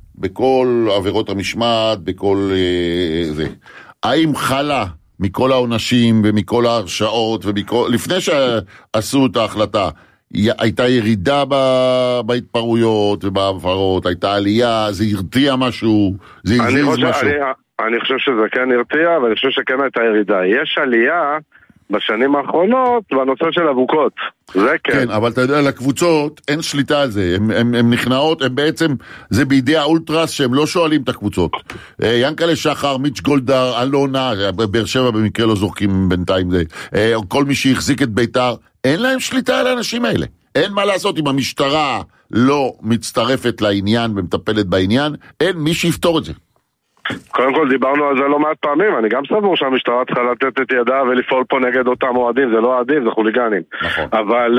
בכל עבירות המשמעת, בכל זה. האם חלה מכל העונשים ומכל ההרשאות, לפני שעשו את ההחלטה, הייתה ירידה בהתפרעויות ובעברות, הייתה עלייה, זה הרתיע משהו, זה הזיז משהו? אני חושב שזה כן הרתיע, ואני חושב שכן הייתה ירידה. יש עלייה בשנים האחרונות בנושא של אבוקות, זה כן. כן, אבל אתה יודע, לקבוצות אין שליטה על זה, הם נכנעות, הם בעצם, זה בידי האולטרס שהם לא שואלים את הקבוצות. ינקלה שחר, מיץ' גולדהר, אלונה, באר שבע במקרה לא זורקים בינתיים זה, כל מי שהחזיק את ביתר, אין להם שליטה על האנשים האלה. אין מה לעשות אם המשטרה לא מצטרפת לעניין ומטפלת בעניין, אין מי שיפתור את זה. קודם כל דיברנו על זה לא מעט פעמים, אני גם סבור שהמשטרה צריכה לתת את ידה ולפעול פה נגד אותם אוהדים, זה לא אוהדים, זה חוליגנים. נכון. אבל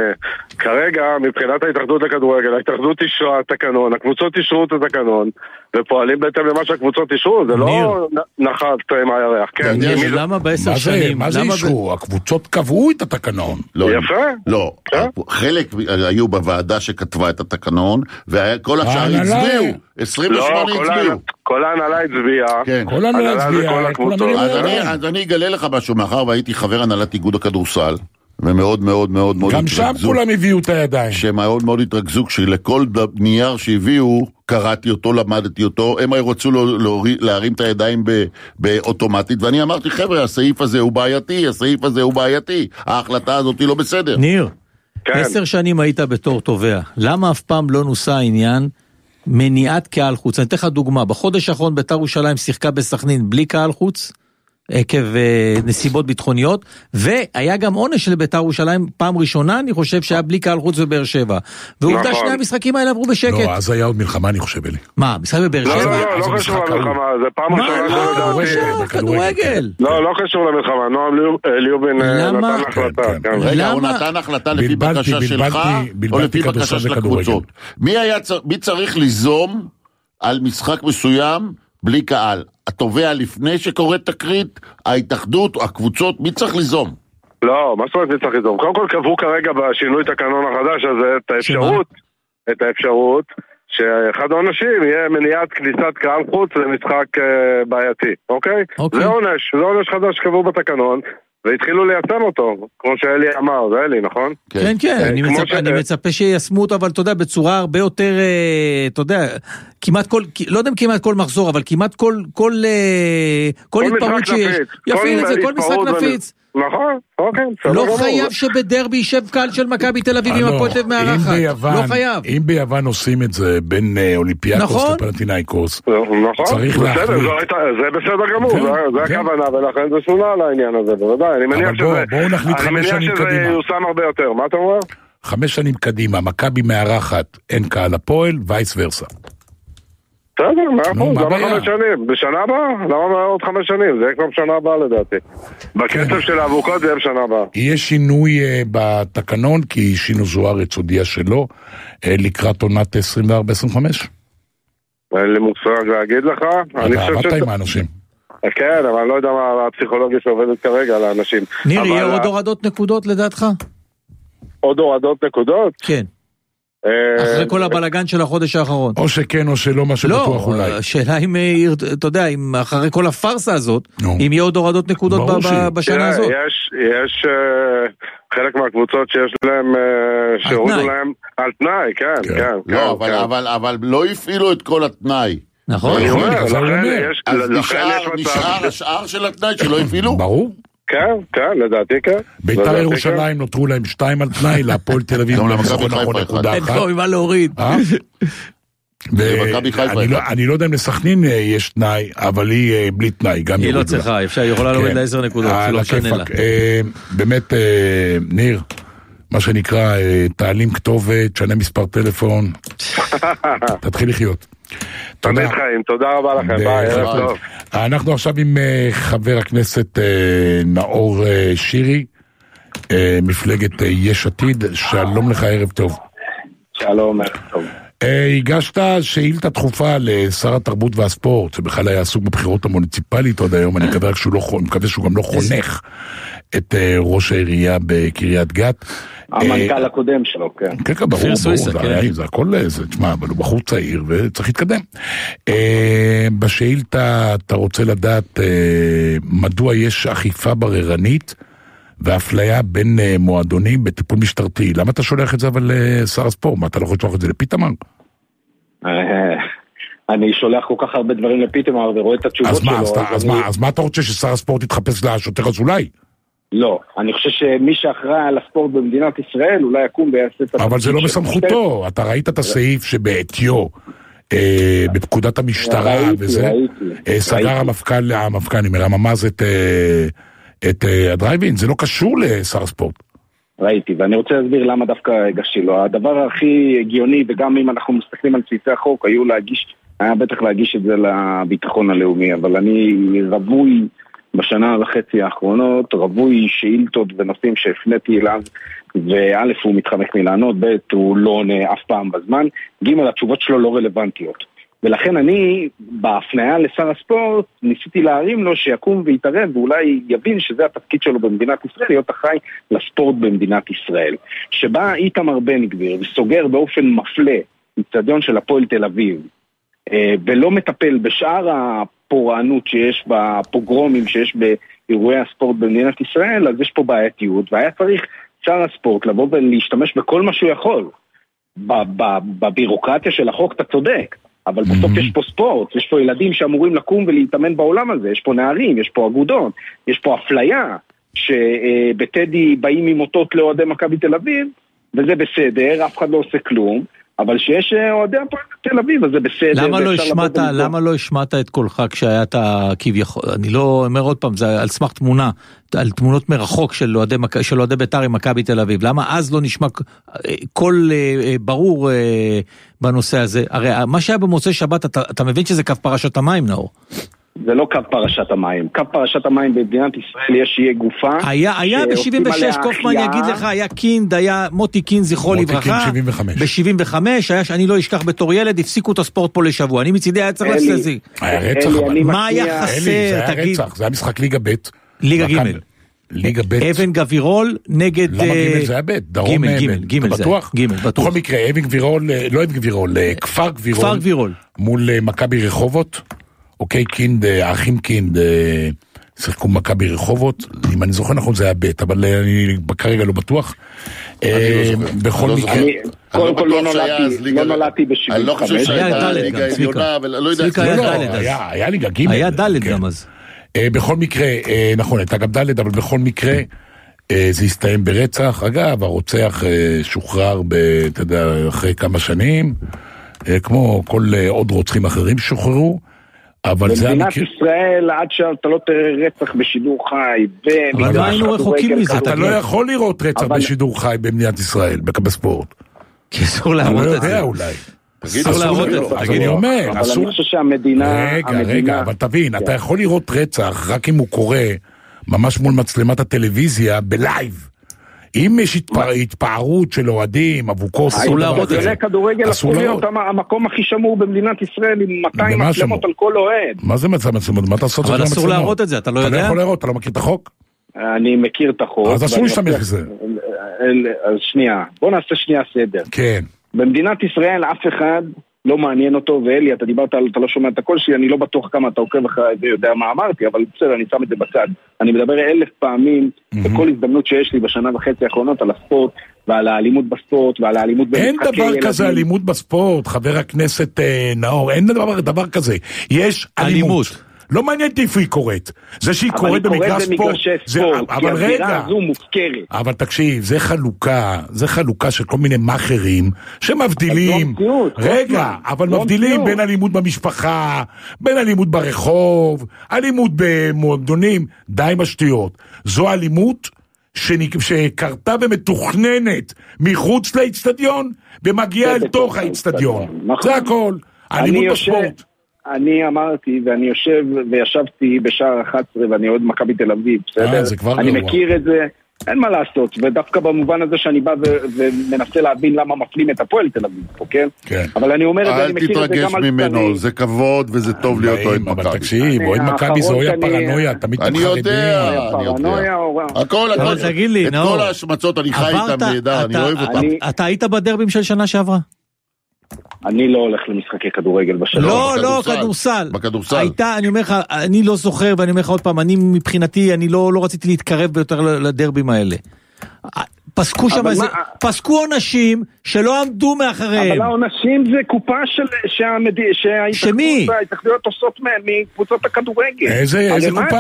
כרגע מבחינת ההתאחדות לכדורגל, ההתאחדות אישרה את התקנון, הקבוצות אישרו את התקנון, ופועלים בהתאם למה שהקבוצות אישרו, זה לא נחת מהירח. כן. למה ב10 שנים? מה זה אישרו? הקבוצות קבעו את התקנון. יפה? לא, חלק היו בוועדה שכתבה את התקנון, וכל השאר הצביעו, 28 הצביעו. כל ההנהלה הצביעה. כל ההנהלה הצביעה. אז אני אגלה לך משהו, מאחר והייתי חבר הנהלת איגוד הכדורסל, ומאוד מאוד מאוד מאוד גם שם כולם הביאו את הידיים. שמאוד מאוד התרכזו, כשלכל נייר שהביאו, קראתי אותו, למדתי אותו, הם רצו להרים את הידיים באוטומטית, ואני אמרתי, חבר'ה, הסעיף הזה הוא בעייתי, ההחלטה הזאת היא לא בסדר. ניר, 10 שנים היית בתור תובע, למה אף פעם לא נוסע העניין מניעת קהל חוץ? אני אתן לך דוגמה, בחודש האחרון בית"ר ירושלים שיחקה בסכנין בלי קהל חוץ, עקב נסיבות ביטחוניות, והיה גם עונש של בית"ר ירושלים פעם ראשונה, אני חושב שהיה בלי קהל חוץ בבאר שבע. ועובדה שני המשחקים האלה עברו בשקט. לא, אז היה עוד מלחמה, אני חושב, אלי. מה, משחק בבאר שבע? לא קשור למלחמה, זה פעם ראשונה. כדורגל. לא קשור למלחמה, נועם ליובין נתן החלטה. רגע, הוא נתן החלטה לפי בקשה שלך, או לפי בקשה של הקבוצות. מי צריך ליזום על משחק מסוים בלי קהל? התובע לפני שקוראת תקרית, ההתאחדות, הקבוצות, מי צריך ליזום? לא, מה זאת אומרת מי צריך ליזום? קודם כל קבעו כרגע בשינוי תקנון החדש הזה את האפשרות שאחד העונשים יהיה מניעת כניסת קהל חוץ למשחק בעייתי, אוקיי? זה עונש חדש שקבעו בתקנון, והתחילו ליישם אותו, כמו שאלי אמר, זה אלי, נכון? כן, אני מצפה שיישמו אותו, אבל אתה יודע, בצורה הרבה יותר, אתה יודע, כמעט כל, לא יודע כמעט כל מחזור, אבל כמעט כל התפרעות שיש, יפעיל את זה, כל משחק נפיץ. נכון, אוקיי. לא חייב שבדרבי יישב קהל של מכבי תל אביב עם הפועל תל אביב מארחת. לא חייב. אם ביוון עושים את זה בין אולימפיאקוס לפנתינאיקוס, צריך להחליט. זה בסדר גמור, זה הכוונה, ולכן זה שונה לעניין הזה, בוודאי. אני מניח שזה יושם הרבה יותר. מה אתה אומר? 5 שנים קדימה, מכבי מארחת, אין קהל הפועל, וייס ורסה. בסדר, 100%, למה 5 שנים? בשנה הבאה? למה עוד 5 שנים? זה כבר שנה הבאה לדעתי. בקצב של האבוקות זה שנה הבאה. יהיה שינוי בתקנון, כי שינו זוארץ הודיע שלו, לקראת עונת 24-25? אין לי מושג להגיד לך. אתה עבדת עם האנשים. כן, אבל אני לא יודע מה הפסיכולוגיה שעובדת כרגע לאנשים. ניר, יהיה עוד הורדות נקודות לדעתך? עוד הורדות נקודות? כן. אחרי כל הבלגן של החודש האחרון. או שכן או שלא, מה שבטוח אולי. לא, השאלה אם, אתה יודע, אם אחרי כל הפרסה הזאת, אם יהיה עוד הורדות נקודות בשנה הזאת. יש חלק מהקבוצות שיש להם, שהורידו להם על תנאי, כן. לא, אבל לא הפעילו את כל התנאי. נכון. אז נשאר השאר של התנאי שלא הפעילו? ברור. כן, לדעתי כן. בית"ר ירושלים נותרו להם 2 על תנאי, להפועל תל אביב אין פה ממה להוריד. אני לא יודע אם לסכנין יש תנאי, אבל היא בלי תנאי. היא לא צריכה, היא יכולה להוריד ל10 נקודות, שלא משנה לה. באמת, ניר, מה שנקרא, תעלים כתובת, תשנה מספר טלפון, תתחיל לחיות. תודה חיים, תודה רבה לכם, ביי, ערב טוב. אנחנו עכשיו עם חבר הכנסת נאור שירי, מפלגת יש עתיד. שלום לך, ערב טוב. שלום, ערב טוב. הגשת שאילתה דחופה לשר התרבות והספורט, שבכלל היה עסוק בבחירות המוניציפלית עוד היום. אני מקווה שהוא גם לא חונך את ראש העירייה בקריית גת. המנכ"ל הקודם שלו, כן. כן, ברור, זה הכל, תשמע, אבל הוא בחור צעיר וצריך להתקדם. בשאילתה אתה רוצה לדעת מדוע יש אכיפה בררנית ואפליה בין מועדונים בטיפול משטרתי. למה אתה שולח את זה אבל לשר הספורט? מה, אתה לא יכול לשלוח את זה לפיתמר? אני שולח כל כך הרבה דברים לפיתמר ורואה את התשובות שלו. אז מה אתה רוצה, ששר הספורט יתחפש לשוטר אזולאי? לא, אני חושב שמי שאחראי על הספורט במדינת ישראל אולי יקום ויעשה את... אבל זה לא בסמכותו, אתה ראית את הסעיף שבעטיו, בפקודת המשטרה וזה, סגר המפכ"ל מרממז את הדרייבין, זה לא קשור לשר הספורט. ראיתי, ואני רוצה להסביר למה דווקא הגשתי לו. הדבר הכי הגיוני, וגם אם אנחנו מסתכלים על סעיפי החוק, היה בטח להגיש את זה לביטחון הלאומי, אבל אני רבוי בשנה וחצי האחרונות, רבוי שאילתות ונושאים שהפניתי אליו, וא' הוא מתחמק מלענות, ב' הוא לא עונה אף פעם בזמן, ג' התשובות שלו לא רלוונטיות. ולכן אני, בהפניה לשר הספורט, ניסיתי להרים לו שיקום ויתערב, ואולי יבין שזה התפקיד שלו במדינת ישראל, להיות אחראי לספורט במדינת ישראל. שבא איתמר בן גביר וסוגר באופן מפלה אצטדיון של הפועל תל אביב, ולא מטפל בשאר הפורענות שיש בפוגרומים שיש באירועי הספורט במדינת ישראל, אז יש פה בעייתיות, והיה צריך שר הספורט לבוא ולהשתמש בכל מה שהוא יכול. בבירוקרטיה של החוק אתה צודק, אבל בסוף יש פה ספורט, יש פה ילדים שאמורים לקום ולהתאמן בעולם הזה, יש פה נערים, יש פה אגודות, יש פה אפליה, שבטדי באים עם אותות לאוהדי מכבי תל אביב, וזה בסדר, אף אחד לא עושה כלום, אבל שיש אוהדי הפועל תל אביב, אז זה בסדר. למה לא השמעת את קולך כשהיה את כביכול? אני לא אומר עוד פעם, זה על סמך תמונה, על תמונות מרחוק של אוהדי בית"ר עם מכבי תל אביב. למה אז לא נשמע קול ברור בנושא הזה? הרי מה שהיה במוצאי שבת, אתה מבין שזה קו פרשת המים, נאור? זה לא קו פרשת המים. קו פרשת המים במדינת ישראל יהיה גופה. היה ב-76, קופמן יגיד לך, היה קינד, היה מוטי קינד, זכרו לברכה. ב-75, אני לא אשכח בתור ילד, הפסיקו את הספורט פה לשבוע. אני מצידי היה צריך לעשות את זה. היה רצח. מה היה חסר? תגיד. זה היה משחק ליגה ב'. ליגה ג'. ליגה ב'. אבן גבירול נגד... למה ג' זה היה ב'? דרום ג' זה בטוח? בכל מקרה, אבן גבירול, לא אבן גבירול, כפר גבירול. מול מכבי רחובות. אוקיי, קינד, האחים קינד שיחקו מכבי רחובות, אם אני זוכר נכון זה היה בית, אבל אני כרגע לא בטוח. בכל מקרה... קודם כל לא נולדתי ב-75. אני לא חושב שהייתה ליגה עליונה, אבל לא יודע. היה ליגה ג'. היה ד' גם אז. בכל מקרה, נכון, הייתה גם ד', אבל בכל מקרה, זה הסתיים ברצח. אגב, הרוצח שוחרר, אתה יודע, אחרי כמה שנים, כמו כל עוד רוצחים אחרים שוחררו, אבל זה במדינת ישראל, עד שאתה לא תראה רצח בשידור חי, אבל לא היינו רחוקים מזה. אתה לא יכול לראות רצח בשידור חי במדינת ישראל, בספורט. כי אסור להראות את זה. אולי. אסור להראות את זה. אני אומר, אבל אני חושב שהמדינה... רגע, אבל תבין, אתה יכול לראות רצח רק אם הוא קורה ממש מול מצלמת הטלוויזיה בלייב. אם יש התפארות של אוהדים, אבוקוס, אסור להראות את זה. כדורגל הפכו להיות המקום הכי שמור במדינת ישראל עם 200 מצלמות על כל אוהד. מה זה מצלמות? מה אתה עושה? אבל אסור להראות את זה, אתה לא יודע? אתה לא יכול להראות, אתה לא מכיר את החוק? אני מכיר את החוק. אז אסור להשתמש בזה. אז שנייה, בוא נעשה שנייה סדר. כן. במדינת ישראל אף אחד לא מעניין אותו, ואלי, אתה דיברת על, אתה לא שומע את הקול שלי, אני לא בטוח כמה אתה עוקב אחרי ויודע מה אמרתי, אבל בסדר, אני שם את זה בצד. אני מדבר 1000 פעמים, בכל הזדמנות שיש לי בשנה וחצי האחרונות, על הספורט, ועל האלימות בספורט, ועל האלימות במשחקי ילדים. אין דבר כזה אלימות בספורט, חבר הכנסת נאור, אין דבר כזה. יש אלימות. לא מעניין איפה היא קורית. זה שהיא קורית במגרש ספורט. אבל רגע, זו מופקרת. אבל תקשיב, זה חלוקה של כל מיני מאחרים שמבדילים. רגע, אבל מבדילים בין אלימות במשפחה, בין אלימות ברחוב, אלימות במועדונים, די משטויות. זו אלימות שקרתה ומתוכננת מחוץ לאצטדיון ומגיעה אל תוך האצטדיון. זה הכל. אלימות בספורט. אני אמרתי, ואני וישבתי בשער 11, ואני עוד מכבי תל אביב, בסדר? אני מכיר את זה, אין מה לעשות, ודווקא במובן הזה שאני בא ומנסה להבין למה מפלים את הפועל תל אביב, אוקיי? כן. אבל אני אומר את זה, אני מכיר את זה גם על תתרגש ממנו, זה כבוד וזה טוב להיות אוהד מכבי. אבל תקשיב, אוהד מכבי זה אוהד פרנויה, תמיד אני יודע, הכל, את כל ההשמצות אני חי איתם נהדר, אני אוהב אותם. אתה היית בדרבים של שנה שעברה? אני לא הולך למשחקי כדורגל בשלום. לא, כדורסל. בכדורסל. הייתה, אני אומר לך, אני לא זוכר, ואני אומר לך עוד פעם, אני מבחינתי, אני לא רציתי להתקרב ביותר לדרבים האלה. פסקו שם איזה, פסקו עונשים שלא עמדו מאחריהם. אבל העונשים זה קופה שההתאחדויות עושות מקבוצות הכדורגל. איזה קופה?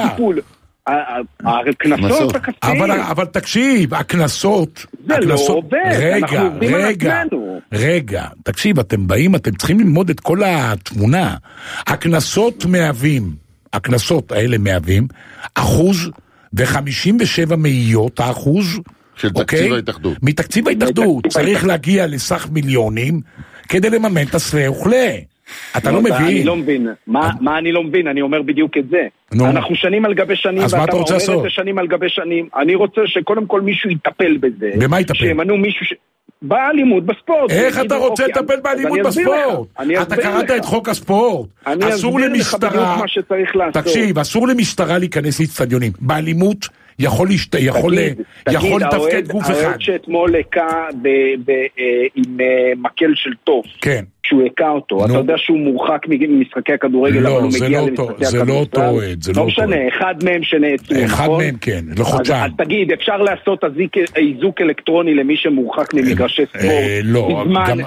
הקנסות הכספיים. אבל תקשיב, הקנסות, זה לא עובד, אנחנו עובדים על עצמנו. רגע, תקשיב, אתם באים, אתם צריכים ללמוד את כל התמונה. הקנסות האלה מהווים 1.57% של תקציב ההתאחדות. מתקציב ההתאחדות. צריך להגיע לסך מיליונים כדי לממן את הסלה אוכלה. אתה לא מבין. אני לא מבין. מה אני לא מבין? אני אומר בדיוק את זה. אנחנו שנים על גבי שנים, ואתה אומר את זה שנים על גבי שנים. אני רוצה שקודם כל מישהו יטפל בזה. במה יטפל? שימנו מישהו באלימות בספורט. איך אתה רוצה לטפל באלימות בספורט? אתה קראת את חוק הספורט. אסור למשטרה, תקשיב, אסור למשטרה להיכנס לאצטדיונים. באלימות יכול לתפקד גוף אחד. האוהד שאתמול לקה עם מקל של טוף. כן. שהוא הקה אותו, אתה יודע שהוא מורחק ממשחקי הכדורגל, אבל הוא מגיע למשחקי הכדורגל. זה לא אותו אוהד, לא משנה, אחד מהם שנעצרו, נכון? אחד מהם, כן, לחודשיים. אז תגיד, אפשר לעשות איזוק אלקטרוני למי שמורחק ממגרשי ספורט? לא,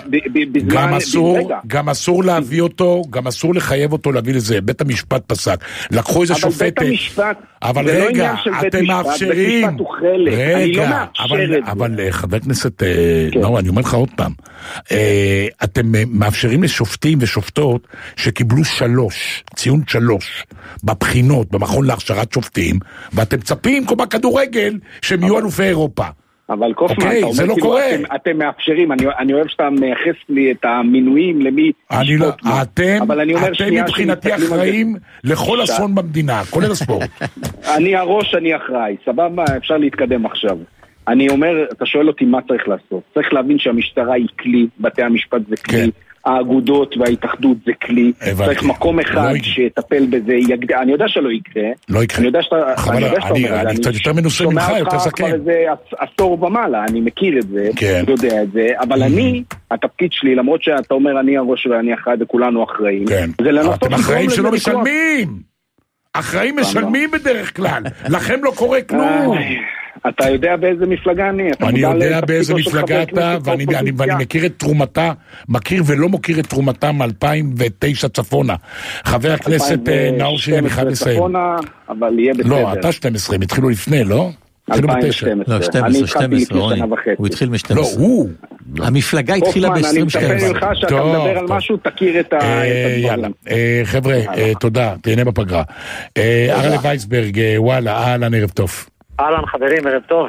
גם אסור להביא אותו, גם אסור לחייב אותו להביא לזה, בית המשפט פסק. לקחו איזה שופטת. אבל בית המשפט, זה לא עניין של בית משפט, בית משפט הוא חלק, אני לא מאפשר את זה. אבל חבר הכנסת, אני אומר לך עוד פעם, אתם מאפשרים לשופטים ושופטות שקיבלו 3, ציון 3, בבחינות, במכון להכשרת שופטים, ואתם מצפים כמו בכדורגל שהם יהיו אלופי אירופה. אבל קופמן, אתה אומר כאילו, אתם מאפשרים, אני אוהב שאתה מייחס לי את המינויים למי ישפוט. אתם מבחינתי אחראים לכל אסון במדינה, כולל הספורט. אני הראש, אני אחראי, סבבה, אפשר להתקדם עכשיו. אני אומר, אתה שואל אותי מה צריך לעשות. צריך להבין שהמשטרה היא כלי, בתי המשפט זה כלי, האגודות וההתאחדות זה כלי. צריך מקום אחד שיטפל בזה. אני יודע שלא יקרה. לא יקרה. אני יודע שאתה אומר, אני קצת יותר מנוסה ממך, יותר זקן. כבר איזה עשור ומעלה, אני מכיר את זה, יודע את זה, אבל אני, התפקיד שלי, למרות שאתה אומר אני הראש ואני אחראי וכולנו אחראים, זה לנסות אתם אחראים שלא משלמים. אחראים משלמים בדרך כלל. לכם לא קורה כלום. אתה יודע באיזה מפלגה אני? אני יודע באיזה מפלגה אתה, ואני מכיר את תרומתה, מכיר ולא מכיר את תרומתה מ-2009 צפונה. חבר הכנסת נאור שירי, אני חייב לסיים. אבל יהיה בסדר. לא, אתה 12, הם התחילו לפני, לא? 2012. לא, 12, רוני. הוא התחיל מ-12. לא, הוא. המפלגה התחילה ב-2012. אני מצפה ממך שאתה מדבר על משהו, תכיר את הדברים. יאללה, חבר'ה, תודה, תהנה בפגרה. ארלה וייסברג, וואלה, אהלן, ערב טוב. אהלן חברים, ערב טוב.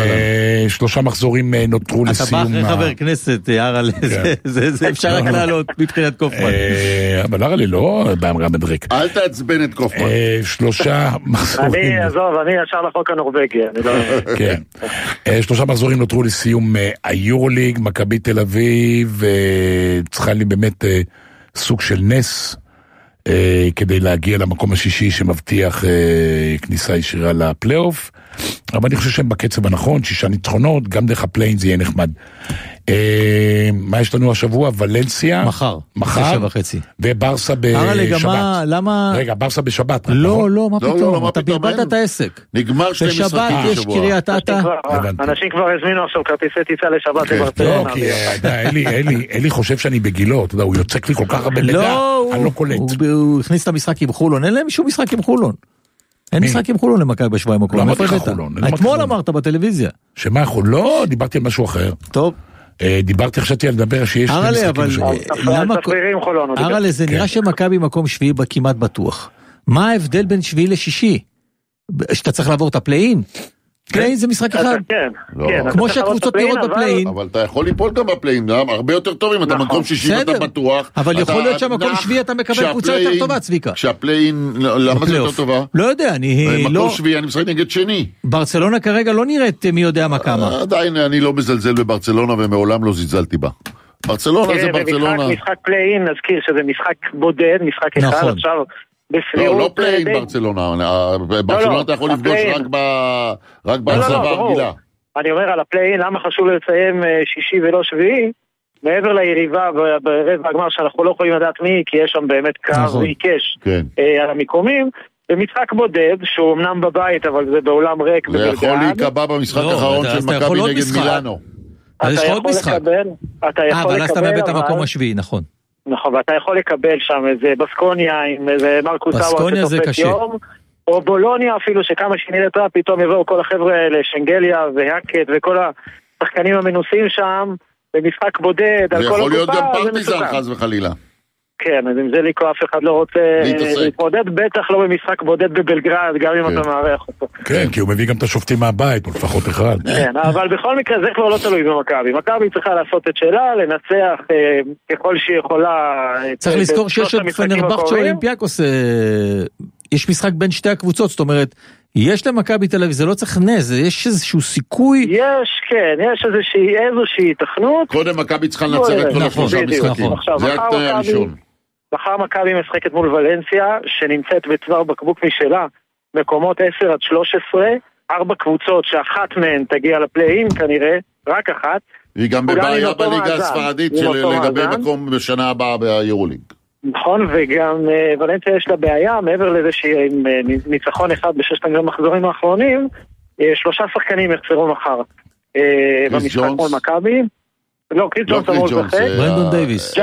3 מחזורים נותרו לסיום. אתה בא אחרי חבר כנסת, ארלה, זה אפשר רק לעלות מבחינת קופמן. אבל ארלה לא באמרה מדרק. אל תעצבן את קופמן. 3 מחזורים. אני ישר לחוק הנורווגי. כן. 3 מחזורים נותרו לסיום היורוליג, מכבי תל אביב, צריכה לי באמת סוג של נס. כדי להגיע למקום השישי שמבטיח כניסה ישירה לפלייאוף, אבל אני חושב שהם בקצב הנכון, 6 ניצחונות, גם דרך הפליין זה יהיה נחמד. מה יש לנו השבוע? ולנסיה מחר 9:30 וברסה בשבת. רגע, ברסה בשבת. לא, מה פתאום, אתה בלבלת את העסק. נגמר 2 משחקים בשבת יש קריית אתא. אנשים כבר הזמינו עכשיו כרטיסי טיסה לשבת לברצלונה. לא, כי אלי חושב שאני בגילו, אתה יודע, הוא יוצק לי כל כך הרבה מידע, אני לא קולט. הוא הכניס את המשחק עם חולון, אין להם שום משחק עם חולון. אין משחק עם חולון למכבי בשבועיים הקרובים. לא אמרתי לך חולון. אתמול אמרת בטלוויזיה. שמה חולון? לא, דיברתי על משהו אחר. טוב. דיברתי חשבתי על לדבר שיש שני משחקים בשבוע. ארלה, זה נראה שמכבי מקום שביעי כמעט בטוח. מה ההבדל בין שביעי לשישי? שאתה צריך לעבור את הפליין? פליין זה משחק אחד. כמו שהקבוצות נראות בפליין. אבל אתה יכול ליפול גם בפליין, הרבה יותר טוב אם אתה מקום שישי ואתה בטוח. אבל יכול להיות שהמקום שביעי אתה מקבל קבוצה יותר טובה, צביקה. שהפליין, למה זה יותר טובה? לא יודע, מקום שביעי אני משחק נגד שני. ברצלונה כרגע לא נראית מי יודע מה כמה. עדיין אני לא מזלזל בברצלונה ומעולם לא זלזלתי בה. ברצלונה זה ברצלונה. משחק פליין, נזכיר שזה משחק בודד, משחק אחד עכשיו. לא פליין ברצלונה, ברצלונה אתה יכול לפגוש רק בהצלבה הרגילה. אני אומר על הפליין, למה חשוב לציין שישי ולא שביעי? מעבר ליריבה ברבע הגמר שאנחנו לא יכולים לדעת מי, כי יש שם באמת קו ועיקש על המיקומים, במשחק בודד, שהוא אמנם בבית, אבל זה בעולם ריק בבלגרד. זה יכול להיקבע במשחק האחרון של מכבי נגד מילאנו. אז יש עוד משחק. אבל אז אתה מאבד את המקום השביעי, נכון. נכון, ואתה יכול לקבל שם איזה בסקוניה עם איזה מרקוס בסקוניה זה קשה. או בולוניה אפילו, שכמה שנראית לה, פתאום יבואו כל החבר'ה האלה, שנגליה והקט וכל השחקנים המנוסים שם, במשחק בודד, על כל הקופה. זה יכול להיות גם פרטיזן חס וחלילה. כן, אז עם זה ליקו אף אחד לא רוצה להתמודד, בטח לא במשחק בודד בבלגרד, גם אם אתה מערך אותו. כן, כי הוא מביא גם את השופטים מהבית, או לפחות אחד. כן, אבל בכל מקרה זה כבר לא תלוי במכבי. מכבי צריכה לעשות את שלה, לנצח ככל שהיא יכולה. צריך לזכור שיש את פנרבחצ'ה אולימפיאקוס, יש משחק בין שתי הקבוצות, זאת אומרת, יש למכבי תל אביב, זה לא צריך נס, יש איזשהו סיכוי. יש איזושהי התכנות. קודם מכבי צריכה לנצח את כל השלושה משחקים. זה התנאי הראשון. מחר מכבי משחקת מול ולנסיה, שנמצאת בצוואר בקבוק משלה, מקומות 10-13, 4 קבוצות שאחת מהן תגיע לפלייאים כנראה, רק אחת. היא גם בבעיה בליגה הספרדית של לגבי מקום בשנה הבאה ביורוליג. נכון, וגם ולנסיה יש לה בעיה, מעבר לזה שהיא עם ניצחון אחד בששת המחזורים האחרונים, 3 שחקנים יחזרו מחר במשחק מול מכבי. לא, קריס ג'ונס אמור לשחק. ברנדון דייביס.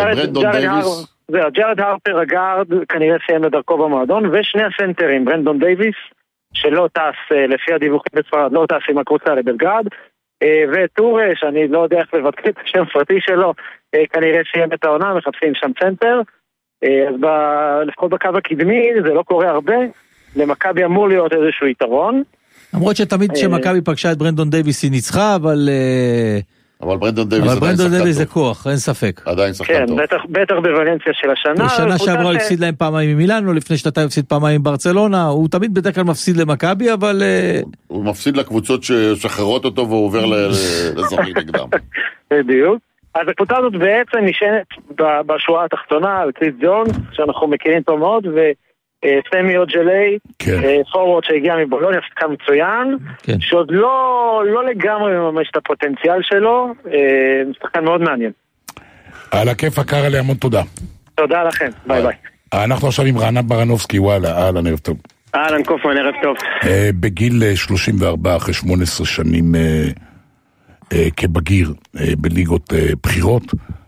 ג'רד הרפר הגארד כנראה סיים לדרכו במועדון, ושני הסנטרים, ברנדון דייביס, שלא טס לפי הדיווחים בספרד, לא טס עם הקבוצה לבלגרד, וטורה, שאני לא יודע איך לבטא את השם פרטי שלו, כנראה סיים את העונה, מחפשים שם סנטר, אז לפחות בקו הקדמי זה לא קורה הרבה, למכבי אמור להיות איזשהו יתרון. למרות שתמיד כשמכבי פגשה את ברנדון דייביס היא ניצחה, אבל ברנדון דייביס זה כוח, אין ספק. עדיין שחקן טוב. כן, בטח בוולנסיה של השנה. בשנה שעברה הוא הפסיד להם פעמיים עם מילאנו, לפני שנתיים הפסיד פעמיים עם ברצלונה, הוא תמיד בדרך כלל מפסיד למכבי, אבל... הוא מפסיד לקבוצות ששחררות אותו והוא עובר לשחק נגדם. בדיוק. אז הקבוצה הזאת בעצם נשענת בשורה התחתונה על קריס ג'ונס, שאנחנו מכירים טוב מאוד, סמי אוג'לי, פורוורד שהגיע מבולוניה, שחקן מצוין, שעוד לא לגמרי ממש את הפוטנציאל שלו, שחקן מאוד מעניין. על הכיף הקר עלי, המון תודה. תודה לכם, ביי ביי. אנחנו עכשיו עם רענן ברנובסקי, וואלה, אהלן, ערב טוב. אהלן קופמן, ערב טוב. בגיל 34, אחרי 18 שנים כבגיר בליגות בחירות,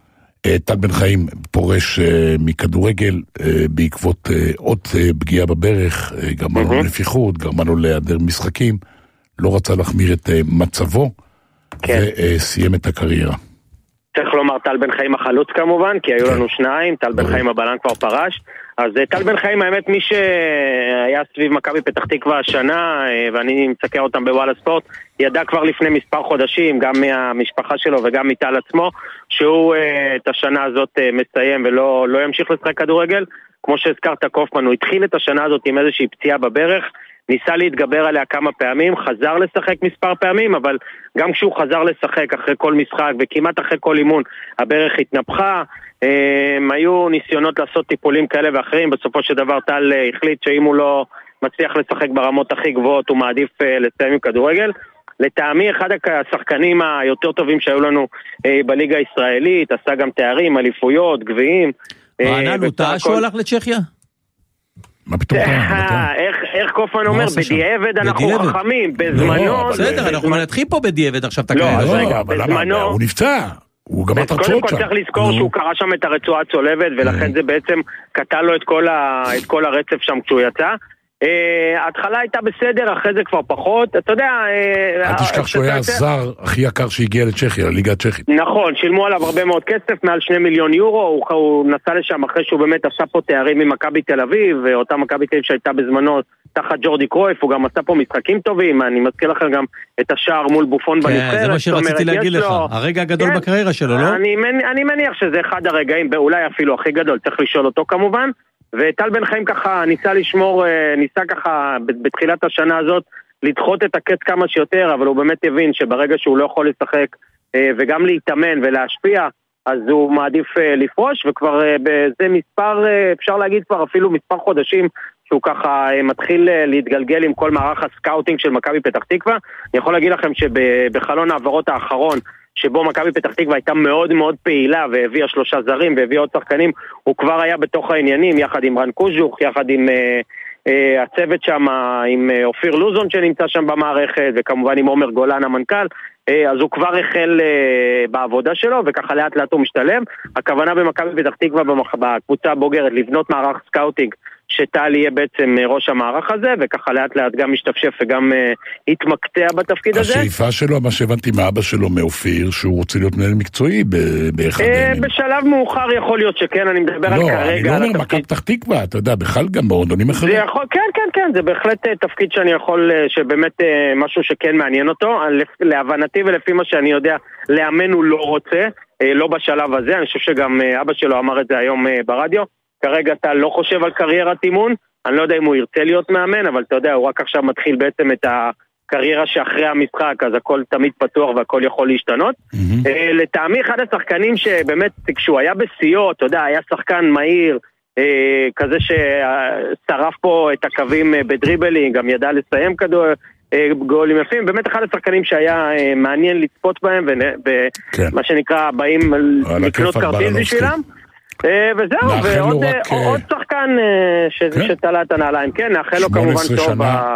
טל בן חיים פורש מכדורגל בעקבות עוד פגיעה בברך, גרמה לו נפיחות, גרמה לו להיעדר משחקים, לא רצה להחמיר את מצבו, וסיים את הקריירה. צריך לומר טל בן חיים החלוץ כמובן, כי היו לנו שניים, טל בן חיים הבלם כבר פרש, אז טל בן חיים האמת מי שהיה סביב מכבי פתח תקווה השנה, ואני מסקר אותם בוואלה ספורט, ידע כבר לפני מספר חודשים, גם מהמשפחה שלו וגם מטל עצמו, שהוא את השנה הזאת מסיים ולא ימשיך לשחק כדורגל. כמו שהזכרת קופמן, הוא התחיל את השנה הזאת עם איזושהי פציעה בברך, ניסה להתגבר עליה כמה פעמים, חזר לשחק מספר פעמים, אבל גם כשהוא חזר לשחק אחרי כל משחק וכמעט אחרי כל אימון, הברך התנפחה, היו ניסיונות לעשות טיפולים כאלה ואחרים, בסופו של דבר טל החליט שאם הוא לא מצליח לשחק ברמות הכי גבוהות, הוא מעדיף לסיים עם כדורגל. לטעמי אחד השחקנים היותר טובים שהיו לנו בליגה הישראלית, עשה גם תארים, אליפויות, גביעים. רענן, הוא טעה שהוא הלך לצ'כיה? מה פתאום? איך קופמן אומר, בדיעבד אנחנו חכמים, בזמנו... בסדר, אנחנו מנתחים פה בדיעבד עכשיו את הקריירה. לא, אבל למה? הוא נפצע. הוא גם את הרצועות שם. קודם כל צריך לזכור שהוא קרא שם את הרצועה הצולבת, ולכן זה בעצם קטע לו את כל הרצף שם כשהוא יצא. ההתחלה הייתה בסדר, אחרי זה כבר פחות, אתה יודע... אל תשכח שהוא היה הזר הכי יקר שהגיע לצ'כיה, לליגה הצ'כית. נכון, שילמו עליו הרבה מאוד כסף, מעל 2 מיליון יורו, הוא נסע לשם אחרי שהוא באמת עשה פה תארים ממכבי תל אביב, ואותה מכבי תל אביב שהייתה בזמנו תחת ג'ורדי קרויף, הוא גם עשה פה משחקים טובים, אני מזכיר לכם גם את השער מול בופון בנבחרת. כן, זה מה שרציתי להגיד לך, הרגע הגדול בקריירה שלו, לא? אני מניח שזה אחד הרגעים, אולי אפילו הכי גדול, צריך לשאול אותו כמובן. וטל בן חיים ככה ניסה ככה בתחילת השנה הזאת לדחות את הקץ כמה שיותר, אבל הוא באמת הבין שברגע שהוא לא יכול לשחק וגם להתאמן ולהשפיע, אז הוא מעדיף לפרוש, וכבר בזה מספר, אפשר להגיד כבר אפילו מספר חודשים שהוא ככה מתחיל להתגלגל עם כל מערך הסקאוטינג של מכבי פתח תקווה. אני יכול להגיד לכם שבחלון העברות האחרון שבו מכבי פתח תקווה הייתה מאוד מאוד פעילה והביאה 3 זרים והביאה עוד שחקנים, הוא כבר היה בתוך העניינים יחד עם רן קוז'וך, יחד עם הצוות שם, עם אופיר לוזון שנמצא שם במערכת, וכמובן עם עומר גולן המנכ"ל. אז הוא כבר החל בעבודה שלו, וככה לאט לאט הוא משתלם. הכוונה במכבי פתח תקווה בקבוצה הבוגרת לבנות מערך סקאוטינג שטל יהיה בעצם ראש המערך הזה, וככה לאט לאט גם משתפשף וגם התמקצע בתפקיד הזה. השאיפה שלו, מה שהבנתי מאבא שלו מאופיר, שהוא רוצה להיות מנהל מקצועי באחד הימים. בשלב מאוחר יכול להיות שכן, אני מדבר על כרגע. לא, אני לא אומר מכבי פתח תקווה, אתה יודע, בכלל גם בעוננים אחרים. כן, זה בהחלט תפקיד שאני יכול, שבאמת משהו שכן מעניין אותו, להבנתי ולפי מה שאני יודע, לאמן הוא לא רוצה, לא בשלב הזה, אני חושב שגם אבא שלו אמר את זה היום ברדיו. כרגע אתה לא חושב על קריירת אימון, אני לא יודע אם הוא ירצה להיות מאמן, אבל אתה יודע, הוא רק עכשיו מתחיל בעצם את הקריירה שאחרי המשחק, אז הכל תמיד פתוח והכל יכול להשתנות. לטעמי אחד השחקנים שבאמת כשהוא היה בסיוע, אתה יודע, היה שחקן מהיר, כזה ששרף פה את הקווים בדריבלים, גם ידע לסיים גולים יפים, באמת אחד השחקנים שהיה מעניין לצפות בהם, ומה שנקרא באים לקנות כרטיס בשבילם. וזהו, ועוד שחקן שתלה את הנעליים, כן, נאחל לו כמובן טוב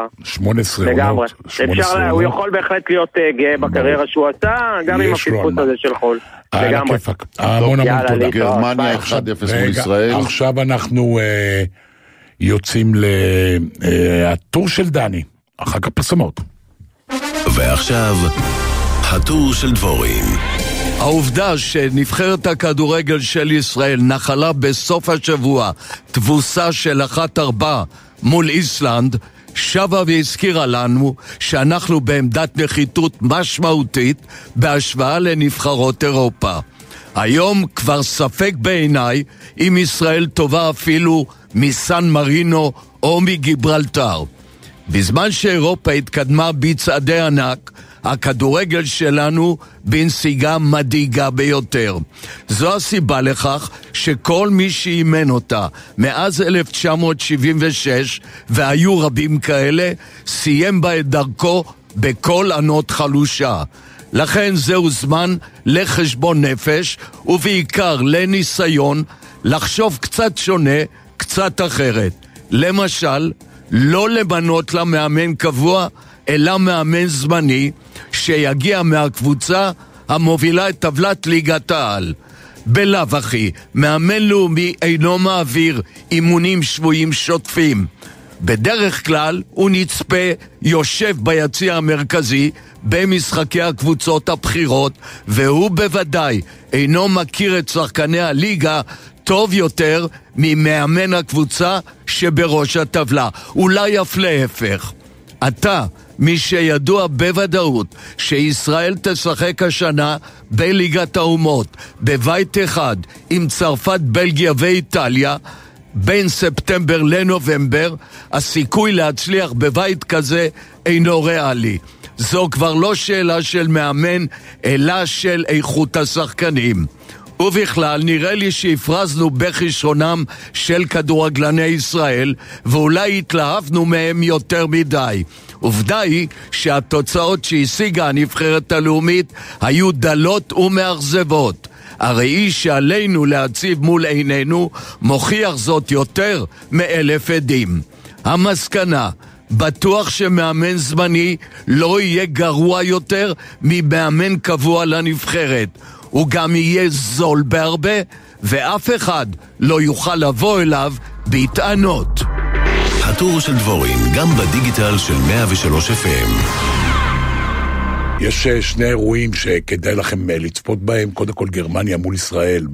18 לגמרי. הוא יכול בהחלט להיות גאה בקריירה שהוא עשה, גם עם הפספוס הזה של חול. לגמרי. המון תודה. גרמניה 1-0 מול ישראל. עכשיו אנחנו יוצאים לטור של דני, אחר כך פרסומות. ועכשיו, הטור של דבורים. העובדה שנבחרת הכדורגל של ישראל נחלה בסוף השבוע תבוסה של 1-4 מול איסלנד, שווה והזכירה לנו שאנחנו בעמדת נחיתות משמעותית בהשוואה לנבחרות אירופה. היום כבר ספק בעיניי אם ישראל טובה אפילו מסן מרינו או מגיברלטר. בזמן שאירופה התקדמה בצעדי ענק, הכדורגל שלנו בנסיגה מדאיגה ביותר. זו הסיבה לכך שכל מי שאימן אותה מאז 1976, והיו רבים כאלה, סיים בה את דרכו בכל ענות חלושה. לכן זהו זמן לחשבון נפש, ובעיקר לניסיון לחשוב קצת שונה, קצת אחרת. למשל, לא למנות לה מאמן קבוע, אלא מאמן זמני, שיגיע מהקבוצה המובילה את טבלת ליגת העל. בלאו הכי, מאמן לאומי אינו מעביר אימונים שבועים שוטפים. בדרך כלל הוא נצפה יושב ביציע המרכזי במשחקי הקבוצות הבחירות, והוא בוודאי אינו מכיר את שחקני הליגה טוב יותר ממאמן הקבוצה שבראש הטבלה. אולי אף להפך. אתה, מי שידוע בוודאות שישראל תשחק השנה בליגת האומות בבית אחד עם צרפת, בלגיה ואיטליה בין ספטמבר לנובמבר, הסיכוי להצליח בבית כזה אינו ריאלי. זו כבר לא שאלה של מאמן, אלא של איכות השחקנים. ובכלל, נראה לי שהפרזנו בכישרונם של כדורגלני ישראל, ואולי התלהבנו מהם יותר מדי. עובדה היא שהתוצאות שהשיגה הנבחרת הלאומית היו דלות ומאכזבות. הראי שעלינו להציב מול עינינו מוכיח זאת יותר מ1,000 עדים. המסקנה, בטוח שמאמן זמני לא יהיה גרוע יותר ממאמן קבוע לנבחרת. הוא גם יהיה זול בהרבה, ואף אחד לא יוכל לבוא אליו בהתענות. הטור של דבורין, גם בדיגיטל של 103 FM. יש שני אירועים שכדאי לכם לצפות בהם. קודם כל גרמניה מול ישראל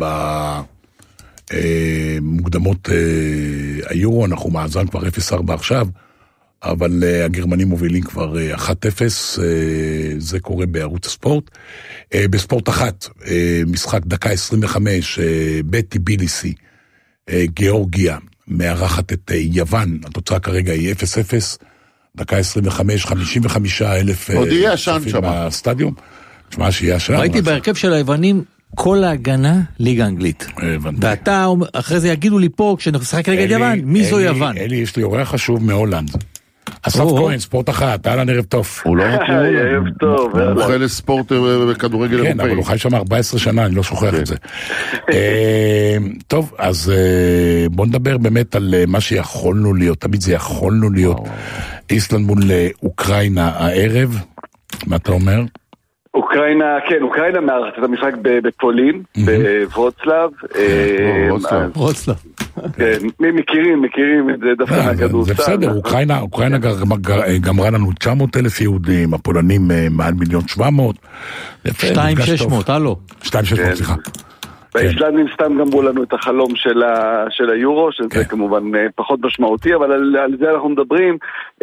במוקדמות היורו, אנחנו מאזן כבר 0-4 עכשיו, אבל הגרמנים מובילים כבר 1-0, זה קורה בערוץ הספורט. בספורט אחת, משחק דקה 25, בטיביליסי, גיאורגיה, מארחת את יוון, התוצאה כרגע היא 0-0, דקה 25, 55,000 צופים בסטדיום. תשמע שיהיה שם. ראיתי בהרכב של היוונים כל ההגנה ליגה אנגלית. ואתה, אחרי זה יגידו לי פה, כשנשחק נגד יוון, מי זו יוון? אלי, יש לי אורח חשוב מהולנד. אסף כהן, ספורט אחת, אהלן ערב טוב. הוא לא מכיר, ערב טוב. הוא אוכל לספורט בכדורגל אירופאי. כן, אבל הוא חי שם 14 שנה, אני לא שוכח את זה. טוב, אז בוא נדבר באמת על מה שיכולנו להיות, תמיד זה יכולנו להיות. איסלנד מול אוקראינה הערב, מה אתה אומר? אוקראינה, כן, אוקראינה מארחת את המשחק בפולין, בוורוצלב. וורוצלב. כן, מכירים את זה דווקא מהכדורסל. זה בסדר, אוקראינה גמרה לנו 900,000 יהודים, הפולנים מעל 1,700,000. 2,600, הלו. 2,600, סליחה. והאיסלנדים סתם גמרו לנו את החלום של היורו, שזה כמובן פחות משמעותי, אבל על זה אנחנו מדברים.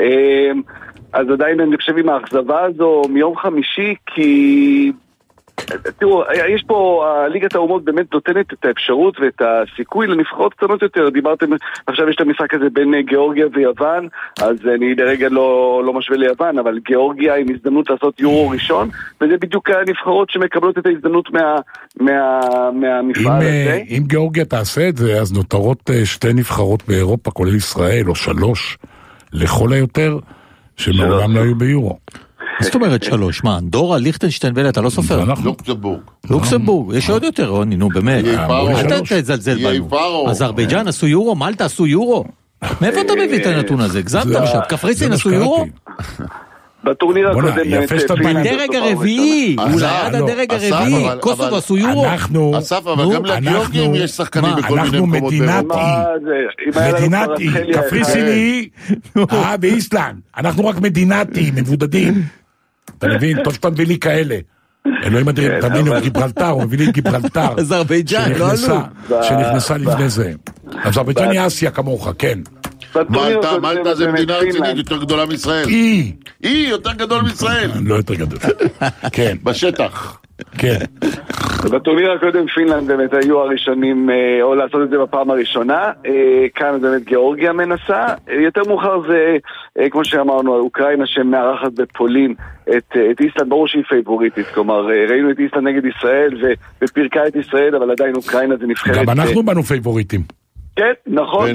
אז עדיין אני חושב עם האכזבה הזו מיום חמישי, כי תראו, יש פה, ליגת האומות באמת נותנת את האפשרות ואת הסיכוי לנבחרות קטנות יותר. דיברתם, עכשיו יש את המשחק הזה בין גיאורגיה ויוון, אז אני לרגע לא משווה ליוון, אבל גיאורגיה עם הזדמנות לעשות יורו ראשון, וזה בדיוק הנבחרות שמקבלות את ההזדמנות מהמפעל הזה. אם גיאורגיה תעשה את זה, אז נותרות שתי נבחרות באירופה, כולל ישראל, או 3, לכל היותר, שמעולם לא היו ביורו. זאת אומרת 3, מה, אנדורה, ליכטנשטיין ואלה, אתה לא סופר? לוקסמבורג, יש עוד יותר, רוני, נו באמת. אל תזלזל בנו. אזרבייג'אן עשו יורו, מלטה עשו יורו. מאיפה אתה מביא את הנתון הזה? גזמת עכשיו, קפריסין עשו יורו? בטורניר הקודם בדרג הרביעי, אולי עד הדרג הרביעי, קוסובו עשו יורו. אסף, אבל גם לגיאורגים יש שחקנים בכל מיני אנחנו מקומות. מדינת אי, קפריסין היא באיסלנד, אנחנו רק מדינת אי, מבודדים. אתה מבין? טוב שאתה מביא לי כאלה. אלוהים אדירים, תמיד הוא גיברלטר, הוא מביא לי גיברלטר. אזרבייג'אן, לא עלו. שנכנסה לפני זה. אזרבייג'אן היא אסיה כמוך, כן. מלטה זה מדינה רצינית יותר גדולה מישראל. היא יותר גדול מישראל. לא יותר גדול. כן. בשטח. כן. בטורניר הקודם פינלנד באמת היו הראשונים, או לעשות את זה בפעם הראשונה. כאן באמת גיאורגיה מנסה. יותר מאוחר זה, כמו שאמרנו, אוקראינה שמארחת בפולין את איסלנד, ברור שהיא פייבוריטית. כלומר, ראינו את איסלנד נגד ישראל ופירקה את ישראל, אבל עדיין אוקראינה זה נבחרת. גם אנחנו בנו פייבוריטים. כן, נכון.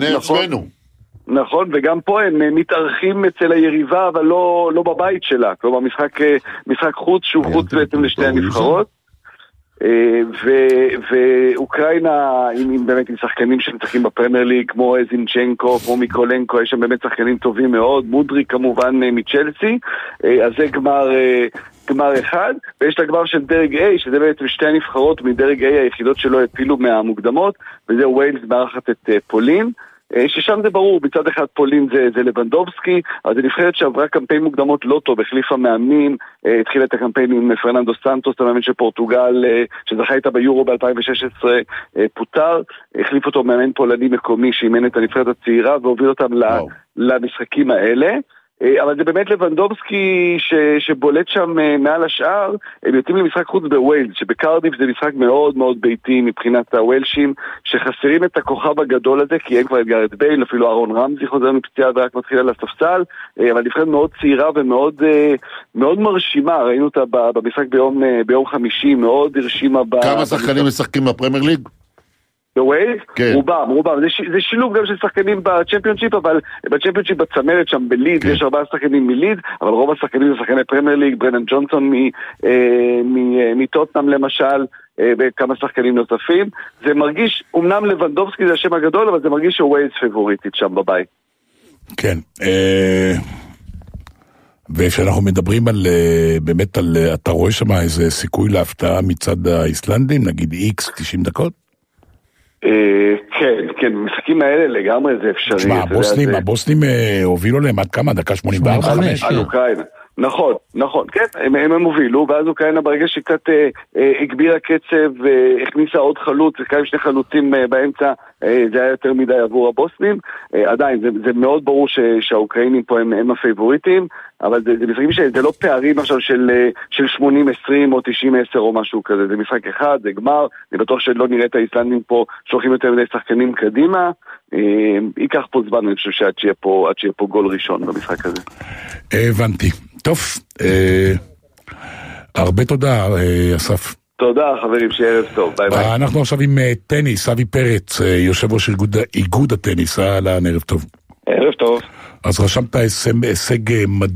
נכון, וגם פה הם מתארחים אצל היריבה, אבל לא בבית שלה. כלומר, משחק חוץ שהוא חוץ בעצם לשתי הנבחרות. ואוקראינה, אם באמת עם שחקנים שמשחקים בפרמייר ליג, כמו זינצ'נקו, כמו מיקולנקו, יש שם באמת שחקנים טובים מאוד, מודריק כמובן מצ'לסי, אז זה גמר אחד, ויש את הגמר של דרג A, שזה בעצם שתי הנבחרות מדרג A היחידות שלא הפילו מהמוקדמות, וזה ווילס מארחת את פולין, ששם זה ברור, מצד אחד פולין זה לבנדובסקי, אבל זה נבחרת שעברה קמפיין מוקדמות לא טוב, החליפה מאמנים, התחילה את הקמפיין עם פרננדו סנטוס, המאמן של פורטוגל, שזכה איתה ביורו ב-2016, פוטר, החליף אותו מאמן פולני מקומי, שאימן את הנבחרת הצעירה, והוביל אותם למשחקים האלה. אבל זה באמת לבנדובסקי שבולט שם מעל השאר. הם יוצאים למשחק חוץ בווילס, שבקרדיף זה משחק מאוד מאוד ביתי מבחינת הווילשים, שחסרים את הכוכב הגדול הזה, כי אין כבר את גארד בייל, אפילו אהרון רמזי חוזר מפציעה ורק מתחיל על הספסל, אבל נבחרת מאוד צעירה ומאוד מאוד מרשימה. ראינו אותה במשחק ביום חמישי, מאוד הרשימה. כמה שחקנים משחקים בפרמייר ליג? בווילס? רובם. זה שילוב גם של שחקנים בצ'מפיונשיפ, אבל בצ'מפיונשיפ בצמרת שם בליד, יש 4 שחקנים מליד, אבל רוב השחקנים זה שחקני פרמייר ליג, ברנן ג'ונסון מטוטנהאם למשל, וכמה שחקנים נוספים. זה מרגיש, אמנם לבנדובסקי זה השם הגדול, אבל זה מרגיש שווילס פבוריטית שם בבית. כן. וכשאנחנו מדברים על, באמת על, אתה רואה שם איזה סיכוי להפתעה מצד האיסלנדים, נגיד X 90 דקות? כן, משחקים האלה לגמרי זה אפשרי. תשמע, הבוסנים הובילו להם עד כמה? דקה 84? על אוקראינה. נכון, כן, הם הובילו, ואז אוקראינה ברגע שקצת הגבירה קצב, הכניסה עוד חלוץ, וכאלה 2 חלוצים באמצע, זה היה יותר מדי עבור הבוסנים. עדיין, זה מאוד ברור שהאוקראינים פה הם הפייבוריטים, אבל זה משחקים שזה לא פערים עכשיו של 80-20 או 90-10 או משהו כזה, זה משחק אחד, זה גמר, אני בטוח שלא נראה את האיסלנדים פה שולחים יותר מדי שחקנים קדימה, ייקח פה זמן, אני חושב שעד שיהיה פה גול ראשון במשחק הזה. הבנתי. טוב, הרבה תודה, אסף. תודה, חברים, שערב טוב, ביי ביי. אנחנו עכשיו עם טניס, אבי פרץ, יושב ראש איגוד הטניס, אהלן, ערב טוב. ערב טוב. אז רשמת הישג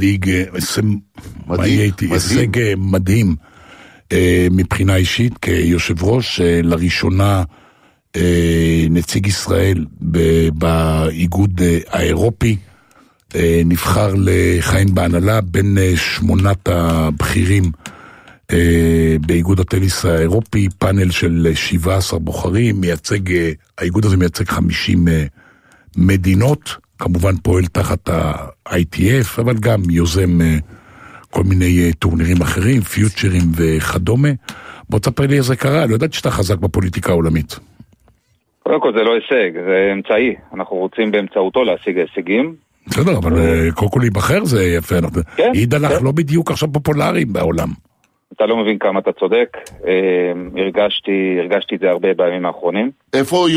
מדהים מבחינה אישית, כיושב ראש, לראשונה נציג ישראל באיגוד האירופי, נבחר לכהן בהנהלה בין 8 הבכירים באיגוד הטניס האירופי, פאנל של 17 בוחרים, האיגוד הזה מייצג 50 מדינות, כמובן פועל תחת ה-ITF, אבל גם יוזם כל מיני טורנירים אחרים, פיוטשרים וכדומה. בוא תספר לי איזה קרה, לא יודעת שאתה חזק בפוליטיקה העולמית. קודם כל זה לא הישג, זה אמצעי, אנחנו רוצים באמצעותו להשיג הישגים. בסדר, אבל קודם כל להיבחר זה יפה, עיד הלך לא בדיוק עכשיו פופולריים בעולם. אתה לא מבין כמה אתה צודק, הרגשתי את זה הרבה בימים האחרונים. איפה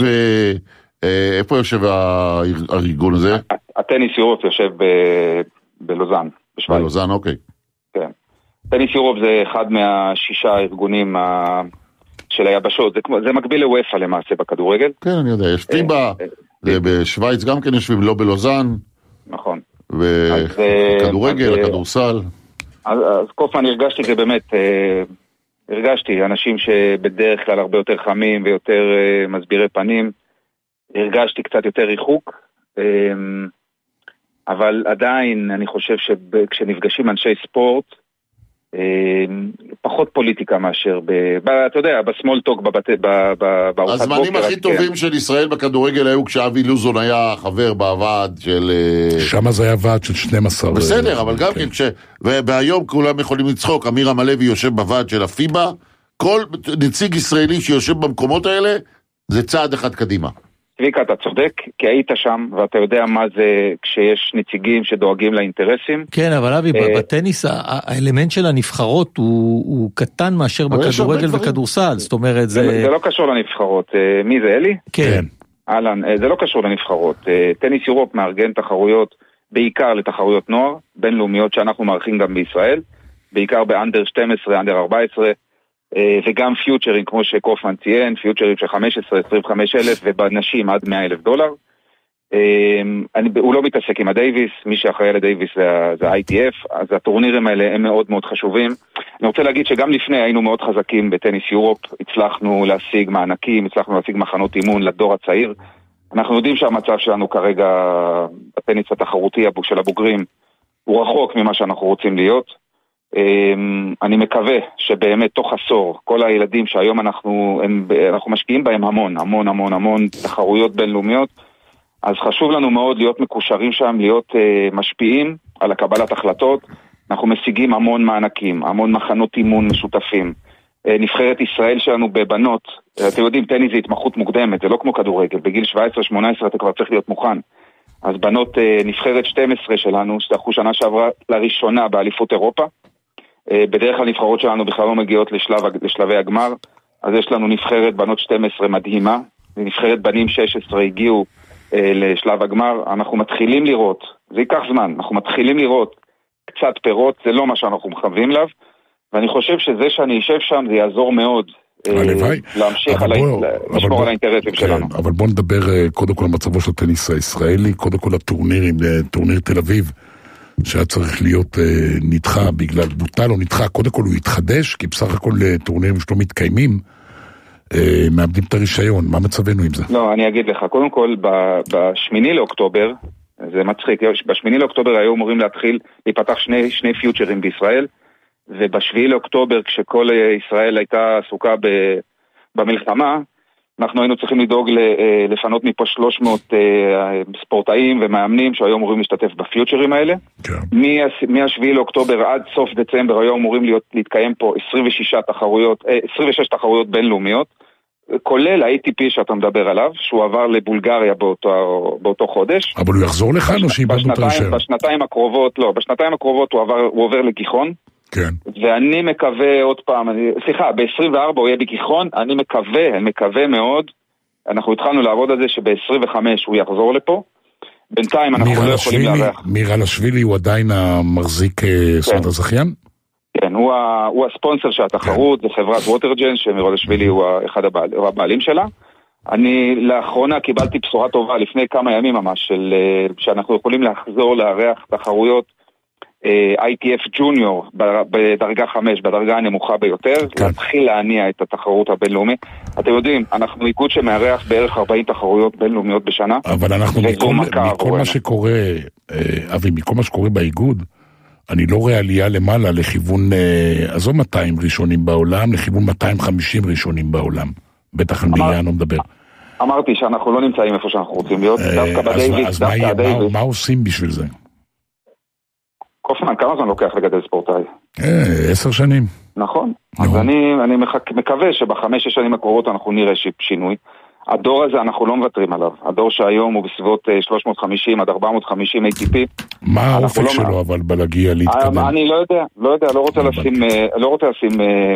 יושב הארגון הזה? הטניס יורופ יושב בלוזאן, בשוויץ. בלוזאן, אוקיי. כן. טניס יורופ זה אחד מה6 הארגונים של היבשות, זה מקביל לוופא למעשה בכדורגל. כן, אני יודע, יש פיבה, בשוויץ גם כן יושבים, לא בלוזאן. נכון. וכדורגל, הכדורסל. אז קופמן, הרגשתי זה באמת, הרגשתי אנשים שבדרך כלל הרבה יותר חמים ויותר מסבירי פנים, הרגשתי קצת יותר ריחוק, אבל עדיין אני חושב שכשנפגשים אנשי ספורט, פחות פוליטיקה מאשר, אתה יודע, בסמולטוק, בארוחת בוקר. הזמנים הכי טובים של ישראל בכדורגל היו כשאבי לוזון היה חבר בוועד של... שם זה היה ועד של 12. בסדר, אבל גם כן, והיום כולם יכולים לצחוק, אמיר המלוי יושב בוועד של הפיבה, כל נציג ישראלי שיושב במקומות האלה, זה צעד אחד קדימה. צביקה, אתה צודק, כי היית שם, ואתה יודע מה זה כשיש נציגים שדואגים לאינטרסים. כן, אבל אבי, בטניס, האלמנט של הנבחרות הוא קטן מאשר בכדורגל וכדורסל, זאת אומרת, זה לא קשור לנבחרות. מי זה, אלי? כן. אהלן, זה לא קשור לנבחרות. טניס יורופ מארגן תחרויות, בעיקר לתחרויות נוער, בינלאומיות שאנחנו מארחים גם בישראל, בעיקר באנדר 12, אנדר 14, וגם פיוטשרים, כמו שקופמן ציין, פיוטשרים של 15-25 אלף, ובנשים עד $100,000. הוא לא מתעסק עם הדייביס, מי שאחראי על הדייביס זה ה-ITF, אז הטורנירים האלה הם מאוד מאוד חשובים. אני רוצה להגיד שגם לפני היינו מאוד חזקים בטניס יורופ, הצלחנו להשיג מענקים, הצלחנו להשיג מחנות אימון לדור הצעיר. אנחנו יודעים שהמצב שלנו כרגע, בטניס התחרותי של הבוגרים, הוא רחוק ממה שאנחנו רוצים להיות. אני מקווה שבאמת תוך עשור, כל הילדים שהיום אנחנו משקיעים בהם המון תחרויות בינלאומיות, אז חשוב לנו מאוד להיות מקושרים שם, להיות משפיעים על הקבלת החלטות. אנחנו משיגים המון מענקים, המון מחנות אימון משותפים. נבחרת ישראל שלנו בבנות, אתם יודעים, טניס זה התמחות מוקדמת, זה לא כמו כדורגל, בגיל 17-18 אתה כבר צריך להיות מוכן. אז בנות, נבחרת 12 שלנו, שתחו שנה שעברה לראשונה באליפות אירופה, בדרך כלל נבחרות שלנו בכלל לא מגיעות לשלבי הגמר, אז יש לנו נבחרת בנות 12 מדהימה, נבחרת בנים 16 הגיעו לשלב הגמר. אנחנו מתחילים לראות, זה ייקח זמן, אנחנו מתחילים לראות קצת פירות, זה לא מה שאנחנו מכוונים אליו, ואני חושב שזה שאני אשב שם זה יעזור מאוד להמשיך לשמור על האינטרסים שלנו. אבל בוא נדבר קודם כל על מצבו של הטניס הישראלי, קודם כל הטורנירים, טורניר תל אביב שהיה צריך להיות נדחה בגלל בוטל או נדחה, קודם כל הוא יתחדש, כי בסך הכל טורנירים שלא מתקיימים, מאבדים את הרישיון. מה מצבנו עם זה? לא, אני אגיד לך, קודם כל בשמיני לאוקטובר, זה מצחיק, בשמיני לאוקטובר היו אמורים להתחיל להיפתח שני פיוטרים בישראל, ובשביעי לאוקטובר כשכל ישראל הייתה עסוקה במלחמה, אנחנו היינו צריכים לדאוג לפנות מפה 300 ספורטאים ומאמנים שהיו אמורים להשתתף בפיוטרים האלה. מהשביעי לאוקטובר עד סוף דצמבר היו אמורים להתקיים פה 26 תחרויות בינלאומיות, כולל ה-ATP שאתה מדבר עליו, שהוא עבר לבולגריה באותו חודש. אבל הוא יחזור לכאן או שאיבדנו את הרישיון? בשנתיים הקרובות הוא עובר לגיחון. כן. ואני מקווה עוד פעם, ב-24 הוא יהיה בגיחון, אני מקווה מאוד, אנחנו התחלנו לעבוד על זה שב-25 הוא יחזור לפה, בינתיים אנחנו לא יכולים לארח. מירלשווילי הוא עדיין המחזיק סוד הזכיין? כן, הוא הספונסר של התחרות, זה חברת ווטרג'ן, שמירלשווילי הוא אחד הבעלים שלה. אני לאחרונה קיבלתי בשורה טובה לפני כמה ימים ממש, שאנחנו יכולים לחזור לארח תחרויות ITF ג'וניור בדרגה 5, בדרגה הנמוכה ביותר, להתחיל להניע את התחרות הבינלאומית. אתם יודעים, אנחנו איגוד שמארח בערך 40 תחרויות בינלאומיות בשנה. אבל אנחנו מכל מה שקורה, אבי, מכל מה שקורה באיגוד, אני לא רואה עלייה למעלה לכיוון, עזוב 200 ראשונים בעולם, לכיוון 250 ראשונים בעולם. בטח על מיליון לא מדבר. אמרתי שאנחנו לא נמצאים איפה שאנחנו רוצים להיות, דווקא בדייביס. מה עושים בשביל זה? קופמן, כמה זמן לוקח לגדל ספורטאי? 10 שנים. נכון. אז אני מקווה שב5-6 שנים הקרובות אנחנו נראה שינוי. הדור הזה אנחנו לא מוותרים עליו. הדור שהיום הוא בסביבות 350 עד 450 ATP. מה האופק שלו אבל בלהגיע להתקדם? אני לא יודע, לא רוצה לשים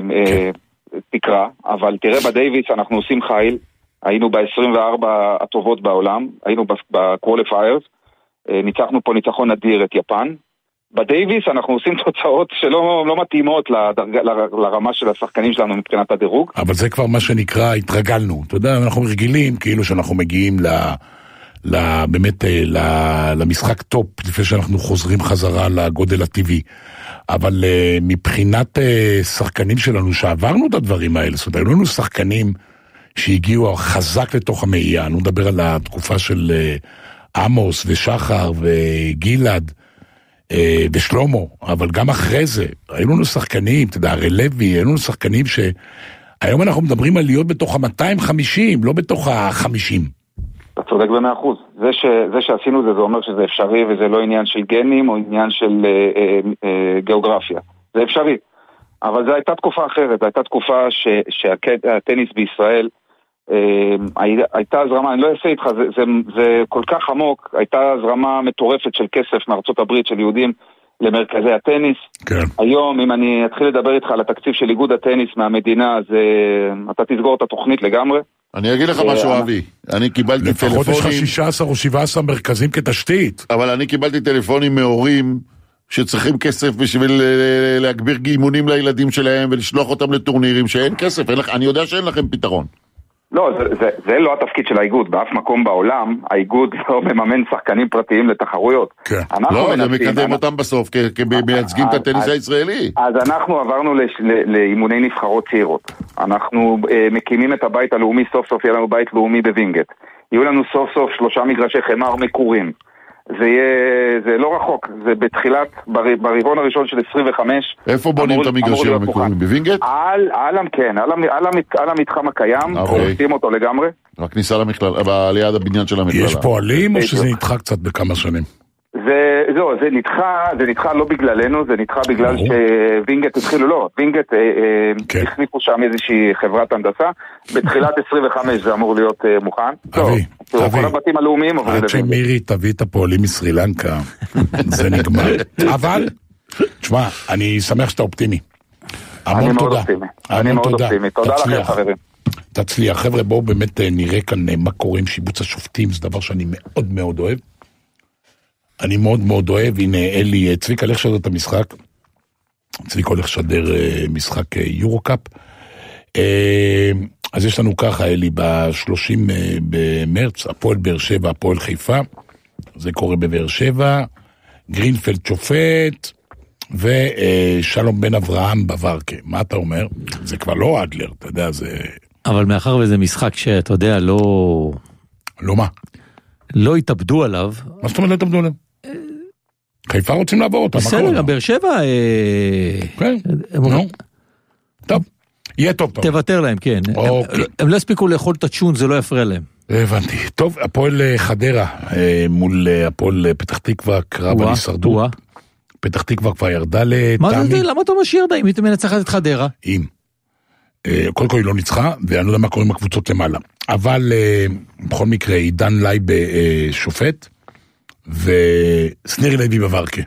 תקרה, אבל תראה בדייביס אנחנו עושים חיל, היינו ב-24 הטובות בעולם, היינו בקואליפיירס, ניצחנו פה ניצחון אדיר את יפן. בדייביס אנחנו עושים תוצאות שלא מתאימות לרמה של השחקנים שלנו מבחינת הדירוג. אבל זה כבר מה שנקרא, התרגלנו. אתה יודע, אנחנו רגילים כאילו שאנחנו מגיעים באמת למשחק טופ, לפני שאנחנו חוזרים חזרה לגודל הטבעי. אבל מבחינת שחקנים שלנו שעברנו את הדברים האלה, זאת אומרת, היו לנו שחקנים שהגיעו חזק לתוך המאייה, אני מדבר על התקופה של עמוס ושחר וגילד, ושלומו, אבל גם אחרי זה, היו לנו שחקנים, אתה יודע, הרי לוי, היו לנו שחקנים שהיום אנחנו מדברים על להיות בתוך ה-250, לא בתוך ה-50. אתה צודק ב100%. זה שעשינו זה אומר שזה אפשרי, וזה לא עניין של גנים או עניין של גיאוגרפיה. זה אפשרי. אבל זו הייתה תקופה אחרת, זו הייתה תקופה שהטניס בישראל, הייתה הזרמה, אני לא אעשה איתך, זה כל כך עמוק, הייתה הזרמה מטורפת של כסף מארצות הברית של יהודים למרכזי הטניס. כן. היום אם אני אתחיל לדבר איתך על התקציב של איגוד הטניס מהמדינה, אז אתה תסגור את התוכנית לגמרי. אני אגיד לך משהו אבי, אני קיבלתי טלפונים, לפחות יש לך 16 או 17 מרכזים כתשתית, אבל אני קיבלתי טלפונים מהורים שצריכים כסף בשביל להגביר אימונים לילדים שלהם ולשלוח אותם לטורנירים שאין כסף, אני יודע שאין לכם פתרון. לא, זה לא התפקיד של האיגוד. באף מקום בעולם, האיגוד לא מממן שחקנים פרטיים לתחרויות. לא, זה מקדם אותם בסוף, כמייצגים את הטניס הישראלי. אז אנחנו עברנו לאימוני נבחרות צעירות. אנחנו מקימים את הבית הלאומי, סוף סוף יהיה לנו בית לאומי בווינגייט. יהיו לנו סוף סוף 3 מגרשי חמר מקורים. זה לא רחוק, זה בתחילת, ברבעון הראשון של 25. איפה בונים את המגרשים המקורים? בווינגייט? על המתחם הקיים, עושים אותו לגמרי. הכניסה למכללה, ליד הבניין של המכללה. יש פועלים או שזה נדחה קצת בכמה שנים? זה נדחה לא בגללנו, זה נדחה בגלל שווינגייט התחילו, לא, ווינגייט הכניסו שם איזושהי חברת הנדסה, בתחילת 25 זה אמור להיות מוכן. אבי, כל הבתים הלאומיים עוברים עד שמירי תביא את הפועלים מסרילנקה, זה נגמר. אבל, תשמע, אני שמח שאתה אופטימי. המון תודה. אני מאוד אופטימי. תודה לכם חברים. תצליח. חבר'ה, בואו באמת נראה כאן מה קורה עם שיבוץ השופטים, זה דבר שאני מאוד מאוד אוהב. אני מאוד מאוד אוהב, הנה אלי, צביק הולך לשדר את המשחק, צביק הולך לשדר משחק יורו-קאפ, אז יש לנו ככה אלי, ב-30 במרץ, הפועל באר שבע, הפועל חיפה, זה קורה בבאר שבע, גרינפלד שופט, ושלום בן אברהם בוורקה, מה אתה אומר? זה כבר לא אדלר, אתה יודע, זה... אבל מאחר וזה משחק שאתה יודע, לא... לא מה? לא התאבדו עליו. מה זאת אומרת לא התאבדו עליו? חיפה רוצים לעבור אותה. בסדר, באר שבע... כן, נו. טוב, יהיה טוב. תוותר להם, כן. הם לא הספיקו לאכול את הצ'ון, זה לא יפריע להם. הבנתי. טוב, הפועל חדרה מול הפועל פתח תקווה, קרב על הישרדות. פתח תקווה כבר ירדה לתמי. מה זה? למה אתה משאיר די? אם היא מנצחת את חדרה? אם. קודם כל היא לא ניצחה, ואני לא יודע מה קורה עם הקבוצות למעלה. אבל בכל מקרה, עידן לייב שופט, וסניר לוי בוורקה.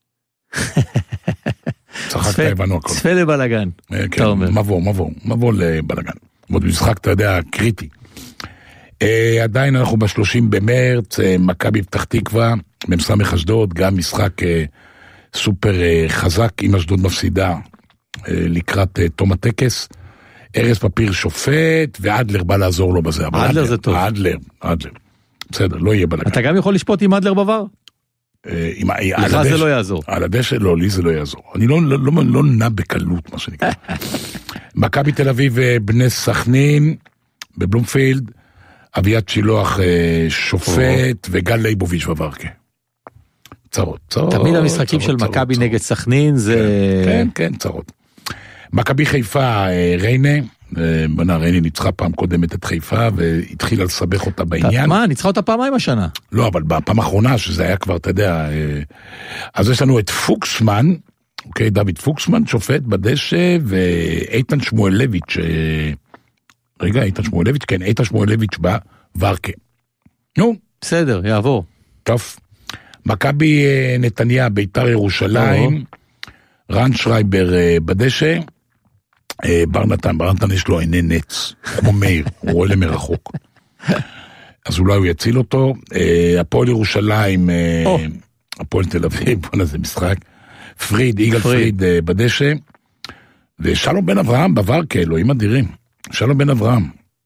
צחקת, הבנו הכל. צפה לבלגן. כן, מבוא לבלגן. עוד משחק, אתה יודע, קריטי. עדיין אנחנו ב-30 במרץ, מכבי פתח תקווה, במסמך אשדוד, גם משחק סופר חזק, עם אשדוד מפסידה לקראת תום הטקס. ארז פפיר שופט, ואדלר בא לעזור לו בזה. אדלר זה טוב. אדלר. בסדר, לא יהיה בלגן. אתה גם יכול לשפוט עם אדלר בבר? לך זה לא יעזור. על הדשא, לא, לי זה לא יעזור. אני לא נע בקלות, מה שנקרא. מכבי תל אביב בני סכנין, בבלומפילד, אביעד שילוח שופט, וגל ליבוביץ' בוורקה. צרות. תמיד המשחקים של מכבי נגד סכנין זה... כן, צרות. מכבי חיפה, ריינה, ריינה ניצחה פעם קודמת את חיפה, והתחילה לסבך אותה בעניין. מה, ניצחה אותה פעמיים השנה? לא, אבל בפעם האחרונה, שזה היה כבר, אתה יודע, אז יש לנו את פוקסמן, אוקיי, דוד פוקסמן, שופט בדשא, ואיתן שמואלביץ', איתן שמואלביץ' בוורקה. נו. בסדר, יעבור. טוב. מכבי נתניה, ביתר ירושלים, רן שרייבר בדשא, בר נתן יש לו עיני נץ, כמו מאיר, הוא רואה למרחוק. אז אולי הוא יציל אותו. הפועל ירושלים, הפועל תל אביב, בוא נזה משחק, יגאל פריד בדשא, ושלום בן אברהם בוורקה, אלוהים אדירים, שלום בן אברהם.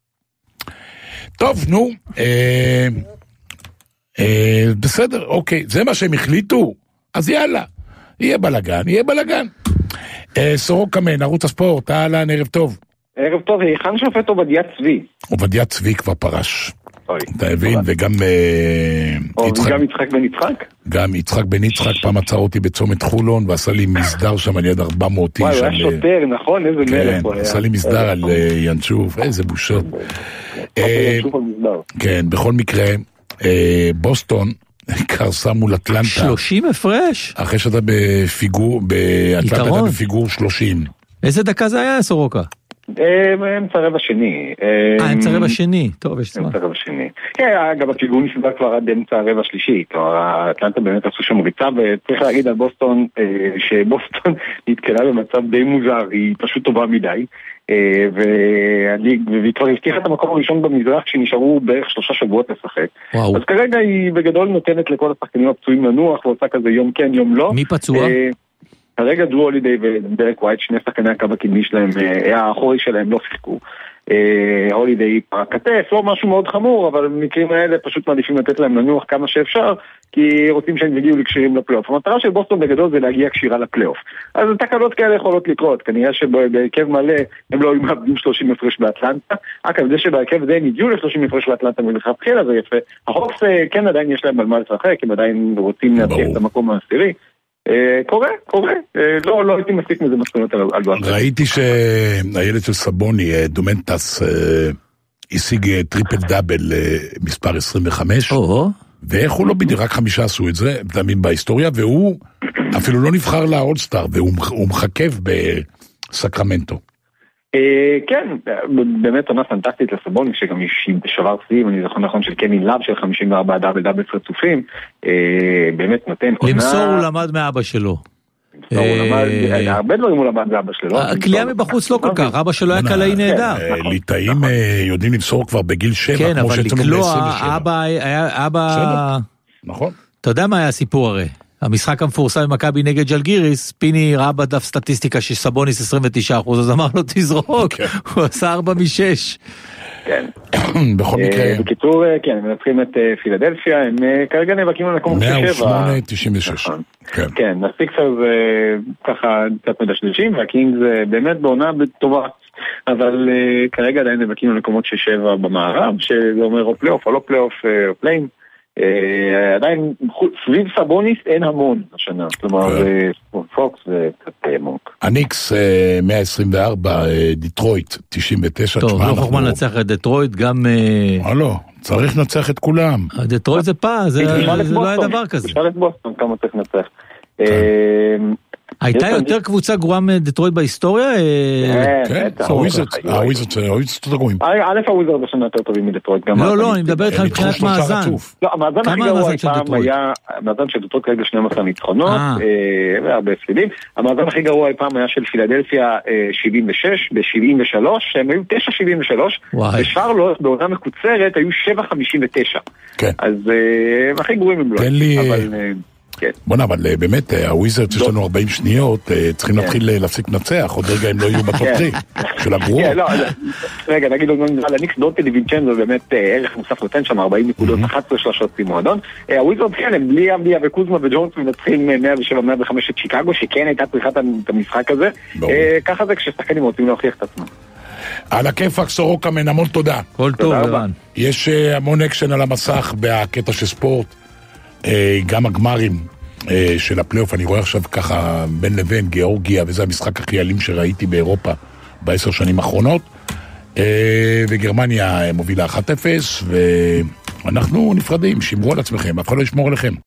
טוב, נו, בסדר, אוקיי, זה מה שהם החליטו, אז יאללה, יהיה בלגן. סורוקה מן, ערוץ הספורט, אהלן, ערב טוב. ערב טוב, היכן שופט עובדיה צבי? עובדיה צבי כבר פרש. אתה הבין, וגם יצחק בן יצחק? גם יצחק בן יצחק פעם עצר אותי בצומת חולון, ועשה לי מסדר שם על יד 400 איש. וואי, הוא היה שוטר, נכון? איזה מלך הוא היה. עשה לי מסדר על ינשוף, איזה בושות. כן, בכל מקרה, בוסטון, קרסה מול אטלנטה. 30 הפרש? אחרי שאתה בפיגור, באטלנטה אתה בפיגור 30. איזה דקה זה היה, סורוקה? אמצע רבע שני. אמצע רבע שני, טוב, יש זמן. אמצע רבע שני. כן, אגב, הפיגור נסגר כבר עד אמצע רבע שלישי. אטלנטה באמת עשו שם ריצה, וצריך להגיד על בוסטון, שבוסטון נתקלה במצב די מוזר, היא פשוט טובה מדי. והיא כבר הבטיחה את המקום הראשון במזרח שנשארו בערך 3 שבועות לשחק. אז כרגע היא בגדול נותנת לכל השחקנים הפצועים לנוח ועושה כזה יום כן יום לא. מי פצוע? כרגע דרו הולידיי ודרק ווייט, שני שחקני הקו הקדמי שלהם, האחורי שלהם לא שיחקו. הולידיי כתף, לא משהו מאוד חמור, אבל במקרים האלה פשוט מעדיפים לתת להם לנוח כמה שאפשר, כי רוצים שהם יגיעו לקשירים לפלייאוף. המטרה של בוסטון בגדול זה להגיע קשירה לפלייאוף. אז תקלות כאלה יכולות לקרות, כנראה שבהרכב מלא הם לא מאבדים 30 הפרש באטלנטה, רק על זה שבהרכב זה הם הגיעו ל-30 הפרש באטלנטה מלכתחילה, זה יפה. החוקס כן עדיין יש להם על מה לשחק, הם עדיין רוצים להבטיח את המקום העשירי. קורה, לא הייתי מספיק מזה מסקנות על בוסטון. ראיתי שהילד של סבוני, דומנטס, השיג טריפל דאבל מספר 25, ואיך הוא לא בדיוק, רק 5 עשו את זה, תמיד בהיסטוריה, והוא אפילו לא נבחר לאולסטאר, והוא מחכב בסקרמנטו. כן, באמת עונה פנטסטית לסבוני, שגם שבר סביב, אני זוכר נכון של קני לאב של 54 דאבל דאבל רצופים, באמת נותן עונה... למסור הוא למד מאבא שלו. הרבה דברים הוא למד מאבא שלו. הקליעה מבחוץ לא כל כך, אבא שלו היה קלעי נהדר. ליטאים יודעים למסור כבר בגיל 7, כן, אבל לקלוע, אבא... נכון. אתה יודע מה היה הסיפור הרי? המשחק המפורסם במכבי נגד ג'לגיריס, פיני ראה בדף סטטיסטיקה שסבוניס 29%, אז אמר לו תזרוק, הוא עשה 4 מ-6. כן. בכל מקרה. בקיצור, כן, הם מנצחים את פילדלפיה, הם כרגע נאבקים על מקום 108-96. כן, הסיקסרס ככה קצת מדשדשים, והקינגס באמת בעונה טובה, אבל כרגע עדיין נאבקים על מקומות 7 במערב, שזה אומר או פלייאוף או לא פלייאוף או פליין. עדיין סביב סבוניס אין המון השנה, כלומר פוקס זה קצת מוק. הניקס 124, דיטרויט 99. טוב, לא חוכמה לנצח את דיטרויט גם... לא, צריך לנצח את כולם. דיטרויט זה פעם, זה לא היה דבר כזה. אפשר את בוסטון כמה צריך לנצח. הייתה יותר קבוצה גרועה מדיטרויט בהיסטוריה? כן, הוויזרדס יותר גרועים. א' הוויזרדס בשנה יותר טובים מדיטרויט. לא, אני מדבר איתך מבחינת מאזן. לא, המאזן הכי גרוע פעם היה, המאזן של דיטרויט כרגע 12 ניצחונות, והרבה הפסדים. המאזן הכי גרוע פעם היה של פילדלפיה 76, ב-73, הם היו 9-73, ושרלוט בעונה מקוצרת היו 7-59. אז הם הכי גרועים הם לא. תן לי... בוא'נה, אבל באמת, הוויזרדס יש לנו 40 שניות, צריכים להתחיל להפסיק לנצח, עוד רגע הם לא יהיו בטופ 3 של הגרוע. רגע, נגיד עוד נראה לניקס, דונטה דיווינצ'נזו באמת ערך מוסף נותן שם 40 נקודות, 11 שלשות במועדון. הוויזרדס כן, הם בלי אבדיה וקוזמה וג'ונס מנצחים 107-105 את שיקגו, שכן הייתה צריכת את המשחק הזה. ככה זה כששחקנים רוצים להוכיח את עצמם. על הכיפק סורוקה מן, המון תודה. כל טוב, רן. יש המון אקשן על המסך בקטע של ספורט. גם הגמרים של הפלייאוף, אני רואה עכשיו ככה בין לבין גיאורגיה, וזה המשחק הכי אלים שראיתי באירופה ב10 שנים האחרונות, וגרמניה מובילה 1-0, ואנחנו נפרדים, שמרו על עצמכם, אף אחד לא ישמור עליכם.